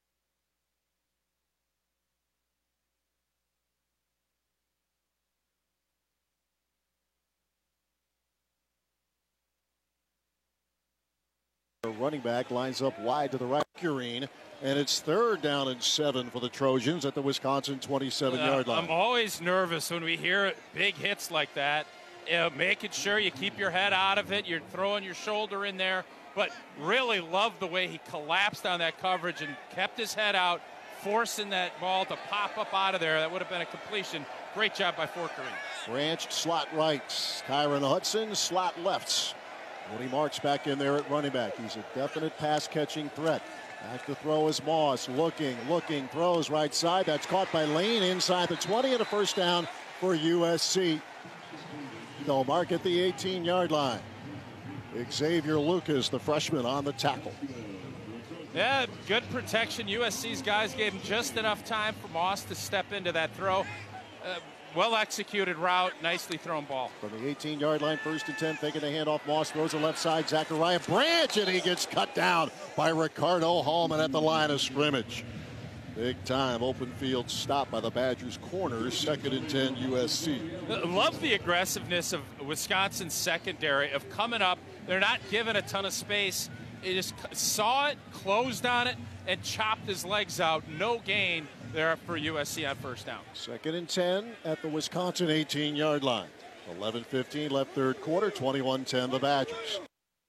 running back lines up wide to the right, Curine, and it's third down and seven for the Trojans at the Wisconsin twenty-seven-yard uh, line. I'm always nervous when we hear big hits like that. You know, making sure you keep your head out of it. You're throwing your shoulder in there, but really love the way he collapsed on that coverage and kept his head out, forcing that ball to pop up out of there. That would have been a completion. Great job by Forkerine. Branch slot right, Kyron Hudson slot lefts. Woody Marks back in there at running back. He's a definite pass-catching threat. Back to throw is Moss. Looking, looking, throws right side. That's caught by Lane inside the twenty and a first down for U S C. They'll mark at the eighteen-yard line. Xavier Lucas, the freshman, on the tackle. Yeah, good protection. U S C's guys gave him just enough time for Moss to step into that throw. Uh, Well-executed route, nicely thrown ball. From the eighteen-yard line, first and ten, taking the handoff. Moss throws the left side. Zachariah Branch, and he gets cut down by Ricardo Hallman at the line of scrimmage. Big time open field stop by the Badgers corners. Second and ten, U S C. Love the aggressiveness of Wisconsin's secondary of coming up. They're not given a ton of space. He just saw it, closed on it, and chopped his legs out. No gain there for U S C on first down. Second and ten at the Wisconsin eighteen-yard line. eleven fifteen left third quarter, twenty-one ten the Badgers.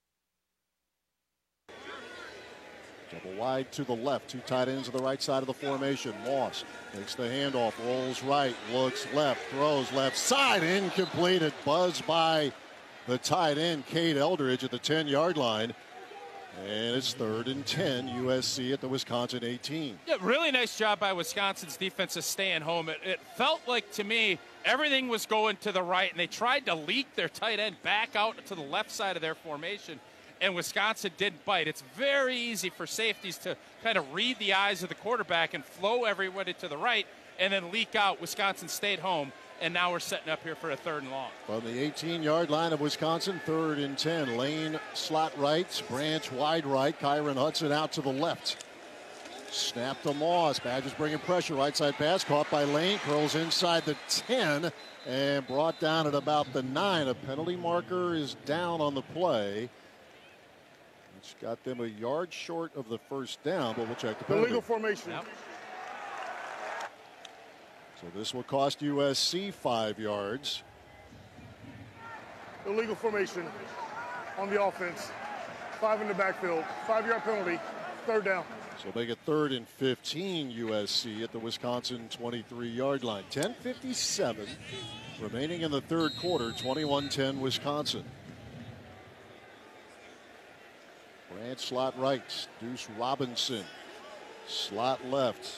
Double wide to the left, two tight ends to the right side of the formation. Moss takes the handoff, rolls right, looks left, throws left side, incomplete. It buzzed by the tight end, Cade Eldridge, at the ten-yard line. And it's third and ten, U S C at the Wisconsin eighteen. Yeah, really nice job by Wisconsin's defense of staying home. It, it felt like, to me, everything was going to the right, and they tried to leak their tight end back out to the left side of their formation. and Wisconsin didn't bite. It's very easy for safeties to kind of read the eyes of the quarterback and flow everybody to the right and then leak out. Wisconsin stayed home, and now we're setting up here for a third and long. From the eighteen-yard line of Wisconsin, third and ten. Lane slot right, Branch wide right, Kyron Hudson out to the left. Snap to Moss. Badgers bringing pressure. Right side pass caught by Lane. Curls inside the ten and brought down at about the nine. A penalty marker is down on the play. It's got them a yard short of the first down, but we'll check the penalty. Illegal formation. Yep. So this will cost U S C five yards. Illegal formation on the offense. Five in the backfield. Five-yard penalty. Third down. So make it third and fifteen U S C at the Wisconsin twenty-three-yard line. ten fifty-seven remaining in the third quarter. twenty-one ten Wisconsin. Branch slot right. Deuce Robinson. Slot left.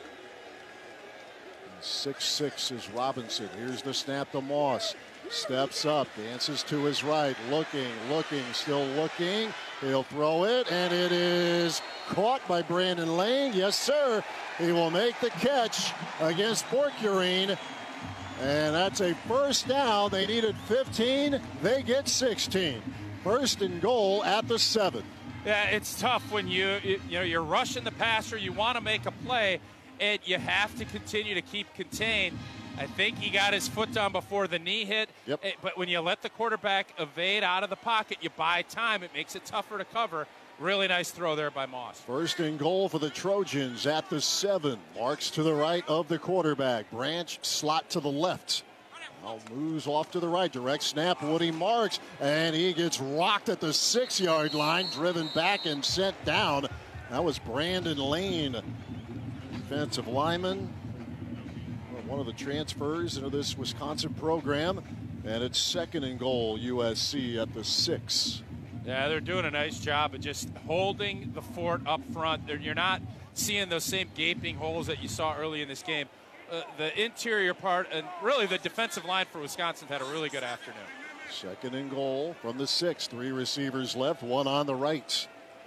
six six is Robinson. Here's the snap to Moss. Steps up, dances to his right, looking, looking, still looking. He'll throw it, and it is caught by Brandon Lane. Yes, sir. He will make the catch against Borkurine. And that's a first down. They needed fifteen. They get sixteen. First and goal at the seven. Yeah, it's tough when you, you, you know, you're rushing the passer. You want to make a play, and you have to continue to keep contained. I think he got his foot down before the knee hit. Yep. But when you let the quarterback evade out of the pocket, you buy time. It makes it tougher to cover. Really nice throw there by Moss. First and goal for the Trojans at the seven. Marks to the right of the quarterback. Branch slot to the left. Now moves off to the right. Direct snap. Woody Marks. And he gets rocked at the six-yard line. Driven back and sent down. That was Brandon Lane, defensive lineman. One of the transfers into this Wisconsin program. And it's second and goal, U S C at the six. Yeah, they're doing a nice job of just holding the fort up front. They're, you're not seeing those same gaping holes that you saw early in this game. Uh, the interior part and really the defensive line for Wisconsin had a really good afternoon. Second and goal from the six. Three receivers left, one on the right.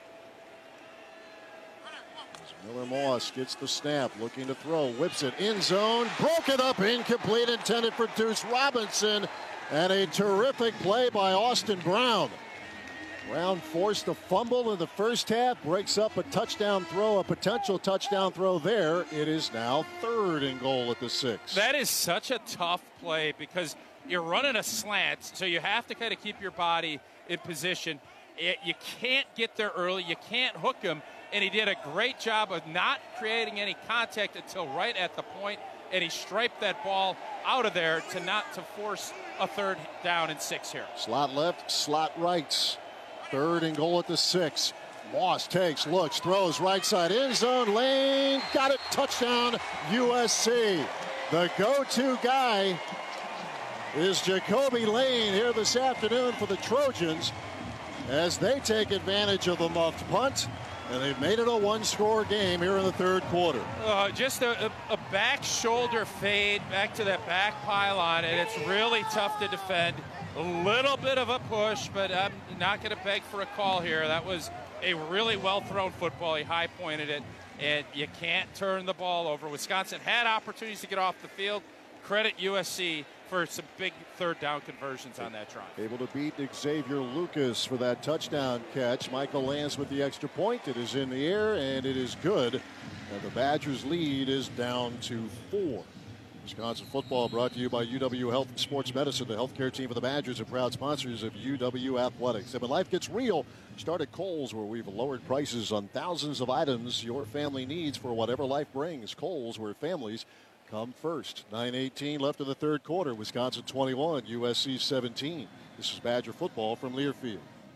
Miller Moss gets the snap, looking to throw, whips it in zone, broken up, incomplete, intended for Deuce Robinson, and a terrific play by Austin Brown. Brown forced a fumble in the first half, breaks up a touchdown throw, a potential touchdown throw there. It is now third and goal at the six. That is such a tough play because you're running a slant, so you have to kind of keep your body in position. It, you can't get there early, you can't hook him. And he did a great job of not creating any contact until right at the point, and he striped that ball out of there to not to force a third down and six here. Slot left, slot right. Third and goal at the six. Moss takes, looks, throws right side end zone. Lane got it. Touchdown U S C. The go-to guy is Jacoby Lane here this afternoon for the Trojans as they take advantage of the muffed punt. And they've made it a one-score game here in the third quarter. Uh, just a, a, a back shoulder fade back to that back pylon, and it's really tough to defend. A little bit of a push, but I'm not going to beg for a call here. That was a really well-thrown football. He high-pointed it, and you can't turn the ball over. Wisconsin had opportunities to get off the field. Credit U S C for some big third down conversions on that drive. Able to beat Xavier Lucas for that touchdown catch. Michael Lance with the extra point. It is in the air, and it is good. And the Badgers' lead is down to four. Wisconsin football brought to you by U W Health and Sports Medicine. The healthcare team for the Badgers are proud sponsors of U W Athletics. And when life gets real, start at Kohl's, where we've lowered prices on thousands of items your family needs for whatever life brings. Kohl's, where families come first. nine eighteen left in the third quarter. Wisconsin twenty-one, U S C seventeen. This is Badger football from Learfield.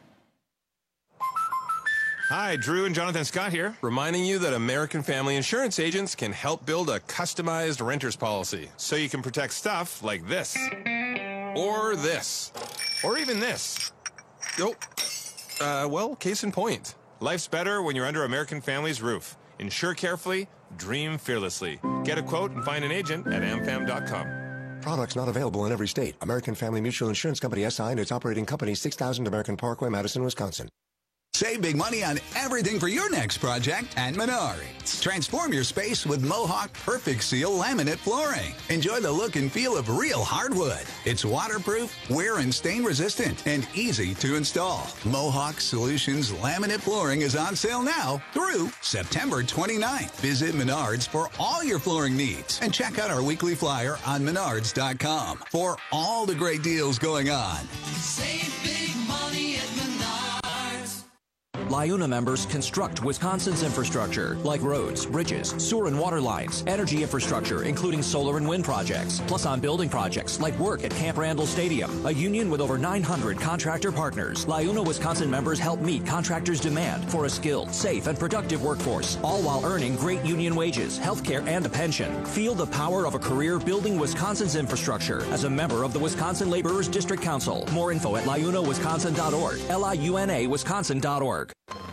Hi, Drew and Jonathan Scott here, reminding you that American Family Insurance agents can help build a customized renter's policy so you can protect stuff like this, or this, or even this. Oh, uh, well, case in point. Life's better when you're under American Family's roof. Insure carefully, dream fearlessly. Get a quote and find an agent at am fam dot com. Products not available in every state. American Family Mutual Insurance Company S I and its operating company, six thousand American Parkway, Madison, Wisconsin. Save big money on everything for your next project at Menards. Transform your space with Mohawk Perfect Seal laminate flooring. Enjoy the look and feel of real hardwood. It's waterproof, wear and stain resistant, and easy to install. Mohawk Solutions laminate flooring is on sale now through September twenty-ninth. Visit Menards for all your flooring needs and check out our weekly flyer on menards dot com for all the great deals going on. Save big money at Menards. LIUNA members construct Wisconsin's infrastructure, like roads, bridges, sewer and water lines, energy infrastructure, including solar and wind projects, plus on building projects like work at Camp Randall Stadium, a union with over nine hundred contractor partners. LIUNA Wisconsin members help meet contractors' demand for a skilled, safe, and productive workforce, all while earning great union wages, health care, and a pension. Feel the power of a career building Wisconsin's infrastructure as a member of the Wisconsin Laborers District Council. More info at liuna wisconsin dot org, L I U N A wisconsin dot org.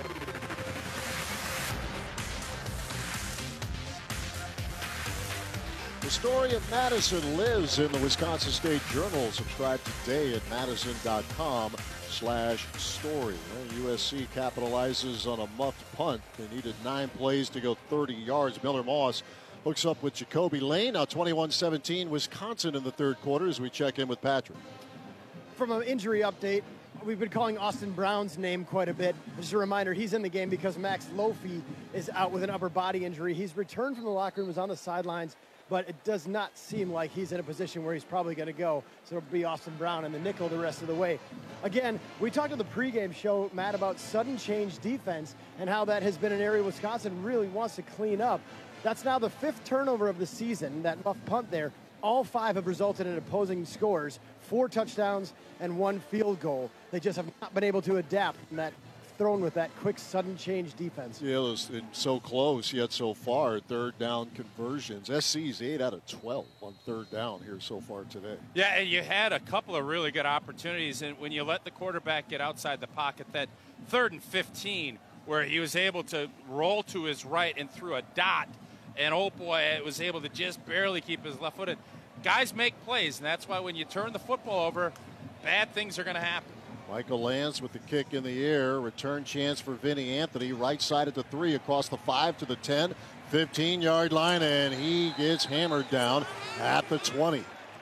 The story of Madison lives in the Wisconsin State Journal. Subscribe today at madison dot com slash story. Well, U S C capitalizes on a muffed punt. They needed nine plays to go thirty yards. Miller Moss hooks up with Jacoby Lane. Now twenty-one seventeen Wisconsin in the third quarter as we check in with Patrick. From an injury update, we've been calling Austin Brown's name quite a bit. Just a reminder, he's in the game because Max Lofi is out with an upper body injury. He's returned from the locker room, was on the sidelines, but it does not seem like he's in a position where he's probably going to go. So it'll be Austin Brown and the nickel the rest of the way. Again, we talked on the pregame show, Matt, about sudden change defense and how that has been an area Wisconsin really wants to clean up. That's now the fifth turnover of the season, that muff punt there. All five have resulted in opposing scores, four touchdowns and one field goal. They just have not been able to adapt in that thrown with that quick sudden change defense. Yeah, it was so close yet so far. Third down conversions. S C's eight out of twelve on third down here so far today. Yeah, and you had a couple of really good opportunities, and when you let the quarterback get outside the pocket, that third and fifteen where he was able to roll to his right and threw a dot, and oh boy, it was able to just barely keep his left footed. Guys make plays, and that's why when you turn the football over, bad things are going to happen. Michael Lance with the kick in the air. Return chance for Vinny Anthony. Right side at the three, across the five to the ten. fifteen-yard line, and he gets hammered down at the twenty.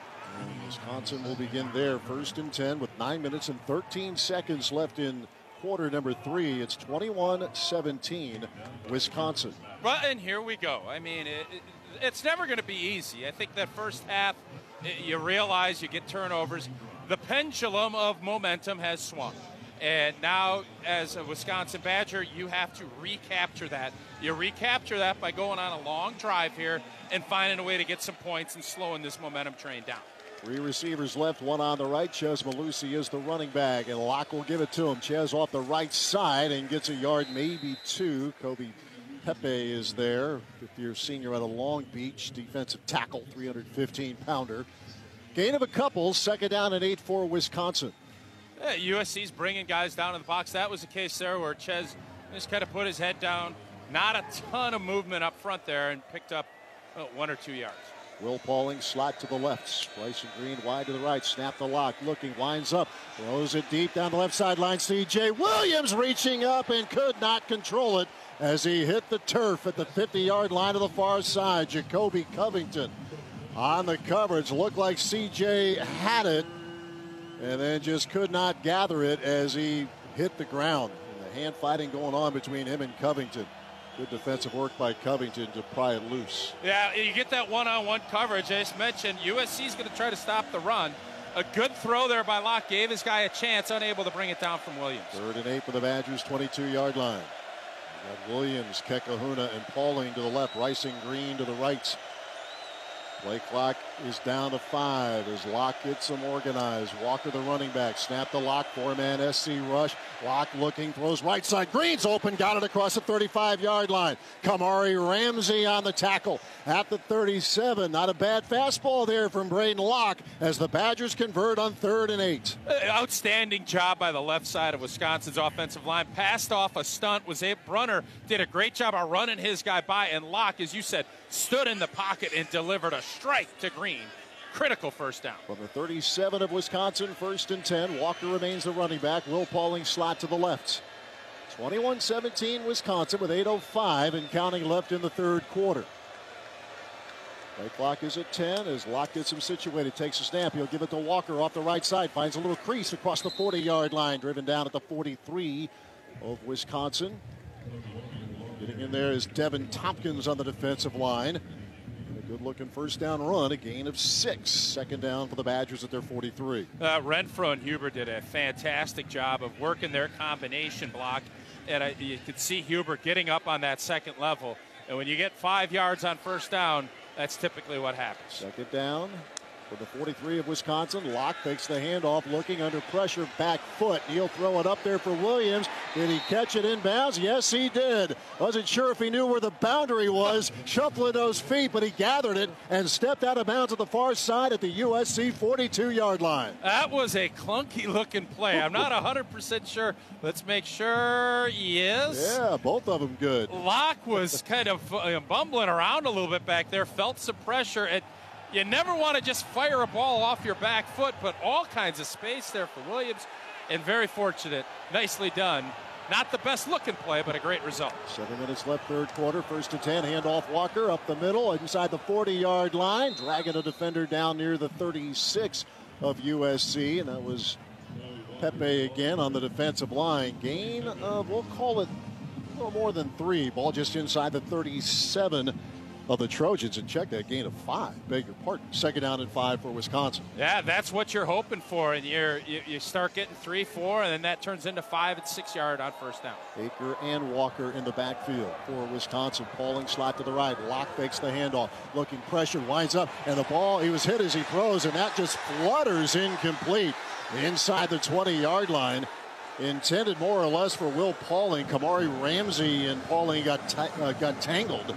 And Wisconsin will begin there, first and ten with nine minutes and thirteen seconds left in quarter number three. It's twenty-one seventeen, Wisconsin. Well, and here we go. I mean, it, it, it's never going to be easy. I think that first half, it, you realize you get turnovers. The pendulum of momentum has swung. And now, as a Wisconsin Badger, you have to recapture that. You recapture that by going on a long drive here and finding a way to get some points and slowing this momentum train down. Three receivers left, one on the right. Ches Malusi is the running back, and Locke will give it to him. Ches off the right side and gets a yard, maybe two. Kobe Pepe is there, fifth-year senior out of Long Beach, defensive tackle, three hundred fifteen pounder. Gain of a couple, second down and eight for Wisconsin. Yeah, U S C's bringing guys down to the box. That was the case there where Ches just kind of put his head down. Not a ton of movement up front there and picked up oh, one or two yards. Will Pauling slot to the left. Bryson Green wide to the right. Snap the lock. Looking. Winds up. Throws it deep down the left sideline. C J Williams reaching up and could not control it as he hit the turf at the fifty-yard line to the far side. Jacoby Covington on the coverage. Looked like C J had it and then just could not gather it as he hit the ground. And the hand fighting going on between him and Covington. Good defensive work by Covington to pry it loose. Yeah, you get that one-on-one coverage. I just mentioned U S C's going to try to stop the run. A good throw there by Locke gave his guy a chance, unable to bring it down from Williams. Third and eight for the Badgers, twenty-two-yard line. Got Williams, Kekahuna, and Pauling to the left. Ricing Green to the right. Play clock is down to five as Locke gets them organized. Walker, the running back, snap the Locke, four-man S C rush. Locke looking, throws right side. Green's open, got it across the thirty-five-yard line. Kamari Ramsey on the tackle at the thirty-seven. Not a bad fastball there from Braden Locke as the Badgers convert on third and eight. Outstanding job by the left side of Wisconsin's offensive line. Passed off a stunt. Was a Brunner did a great job of running his guy by, and Locke, as you said, stood in the pocket and delivered a strike to Green. critical first down. From the thirty-seven of Wisconsin, first and ten. Walker remains the running back. Will Pauling slot to the left. twenty-one seventeen Wisconsin with eight oh five and counting left in the third quarter. Play clock is at ten as Locke gets him situated. Takes a snap. He'll give it to Walker off the right side. Finds a little crease across the forty-yard line. Driven down at the forty-three of Wisconsin. Getting in there is Devin Tompkins on the defensive line. And a good-looking first down run. A gain of six. Second down for the Badgers at their forty-three. Uh, Renfro and Huber did a fantastic job of working their combination block. And I, you could see Huber getting up on that second level. And when you get five yards on first down, that's typically what happens. Second down for the forty-three of Wisconsin. Locke takes the handoff, looking under pressure, back foot. He'll throw it up there for Williams. Did he catch it inbounds? Yes, he did. Wasn't sure if he knew where the boundary was, shuffling those feet, but he gathered it and stepped out of bounds at the far side at the U S C forty-two-yard line. That was a clunky-looking play. I'm not one hundred percent sure. Let's make sure he is. Yeah, both of them good. Locke was kind of uh, bumbling around a little bit back there, felt some pressure. And you never want to just fire a ball off your back foot, but all kinds of space there for Williams, and very fortunate. Nicely done. Not the best looking play, but a great result. Seven minutes left, third quarter. First and ten. Handoff Walker up the middle, inside the forty-yard line, dragging a defender down near the thirty-six of U S C, and that was Pepe again on the defensive line. Gain of, we'll call it a little more than three. Ball just inside the thirty-seven of the Trojans, and check that gain of five. Beg your pardon. Second down and five for Wisconsin. Yeah, that's what you're hoping for, and you're, you you start getting three, four, and then that turns into five and six yard on first down. Aker and Walker in the backfield for Wisconsin. Pauling slot to the right. Locke fakes the handoff. Looking pressure, winds up, and the ball, he was hit as he throws, and that just flutters incomplete inside the twenty-yard line. Intended more or less for Will Pauling. Kamari Ramsey and Pauling got, uh, got tangled.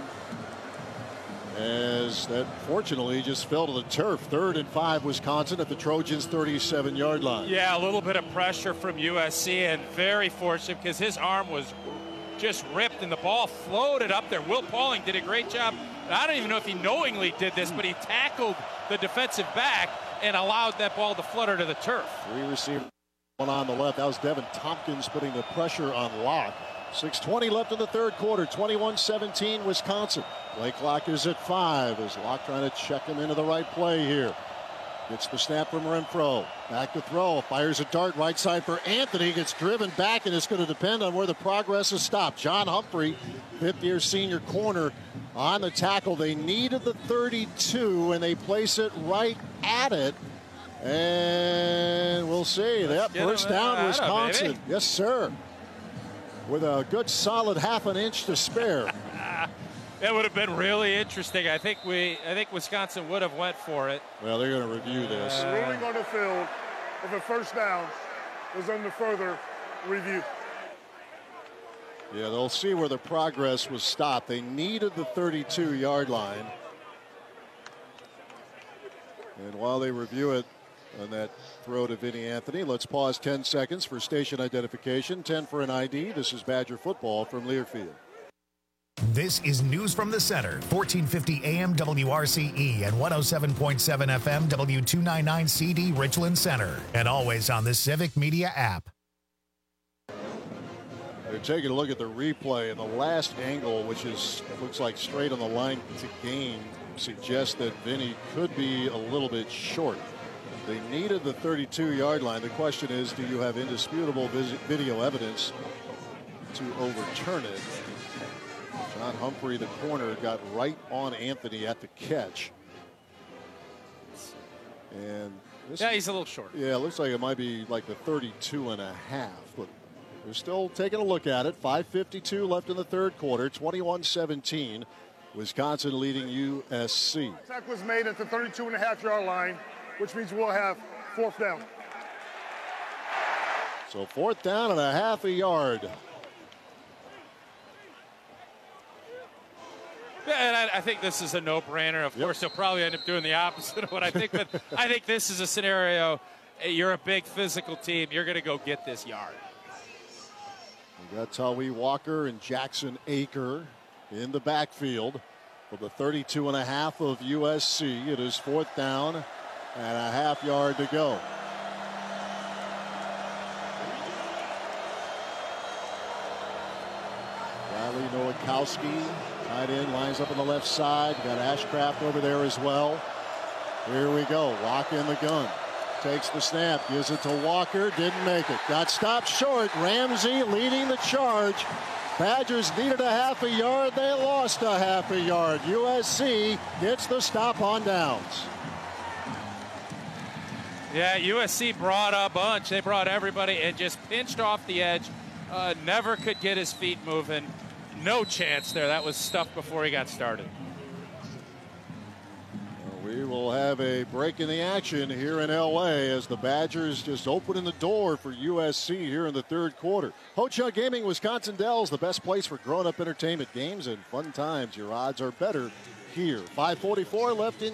As that fortunately just fell to the turf. Third and five Wisconsin at the Trojans' thirty-seven-yard line. Yeah, a little bit of pressure from U S C, and very fortunate because his arm was just ripped and the ball floated up there. Will Pauling did a great job. I don't even know if he knowingly did this, but he tackled the defensive back and allowed that ball to flutter to the turf. Three receivers, one on the left. That was Devin Tompkins putting the pressure on Locke. six twenty left in the third quarter. twenty-one seventeen Wisconsin. Play clock is at five as Locke trying to check him into the right play here. Gets the snap from Renfro. Back to throw. Fires a dart right side for Anthony. Gets driven back, and it's going to depend on where the progress is stopped. John Humphrey, fifth-year senior corner, on the tackle. They needed the thirty-two, and they place it right at it. And we'll see. That first down, Wisconsin. Him, yes, sir. With a good solid half an inch to spare. That would have been really interesting. I think we, I think Wisconsin would have went for it. Well, they're going to review this. The ruling on the field of a first down is under further review. Yeah, they'll see where the progress was stopped. They needed the thirty-two-yard line. And while they review it on that throw to Vinny Anthony, let's pause ten seconds for station identification, ten for an I D. This is Badger football from Learfield. This is News from the Center, fourteen fifty A M W R C E and one oh seven point seven F M W two ninety-nine C D Richland Center, and always on the Civic Media app. They're taking a look at the replay, and the last angle, which is looks like straight on the line to gain, suggests that Vinny could be a little bit short. They needed the thirty-two-yard line. The question is, do you have indisputable video evidence to overturn it? John Humphrey, the corner, got right on Anthony at the catch. And this, yeah, he's a little short. Yeah, it looks like it might be like the thirty-two and a half, but they're still taking a look at it. five fifty-two left in the third quarter, twenty-one seventeen. Wisconsin leading U S C. Attack was made at the thirty-two and a half yard line, which means we'll have fourth down. So fourth down and a half a yard. Yeah, and I, I think this is a no-brainer. Of yep. course, they'll probably end up doing the opposite of what I think, but I think this is a scenario. You're a big physical team. You're going to go get this yard. We got Tawee Walker and Jackson Aker in the backfield for the thirty-two and a half of U S C. It is fourth down and a half yard to go. Riley Nowakowski, tight end, lines up on the left side. Got Ashcraft over there as well. Here we go. Walker in the gun. Takes the snap, gives it to Walker, didn't make it. Got stopped short. Ramsey leading the charge. Badgers needed a half a yard. They lost a half a yard. U S C gets the stop on downs. Yeah, U S C brought a bunch. They brought everybody and just pinched off the edge. Uh, never could get his feet moving. No chance there. That was stuff before he got started. We will have a break in the action here in L A as the Badgers just opening the door for U S C here in the third quarter. Ho-Chunk Gaming, Wisconsin Dells, the best place for grown-up entertainment games and fun times. Your odds are better here. five forty-four left in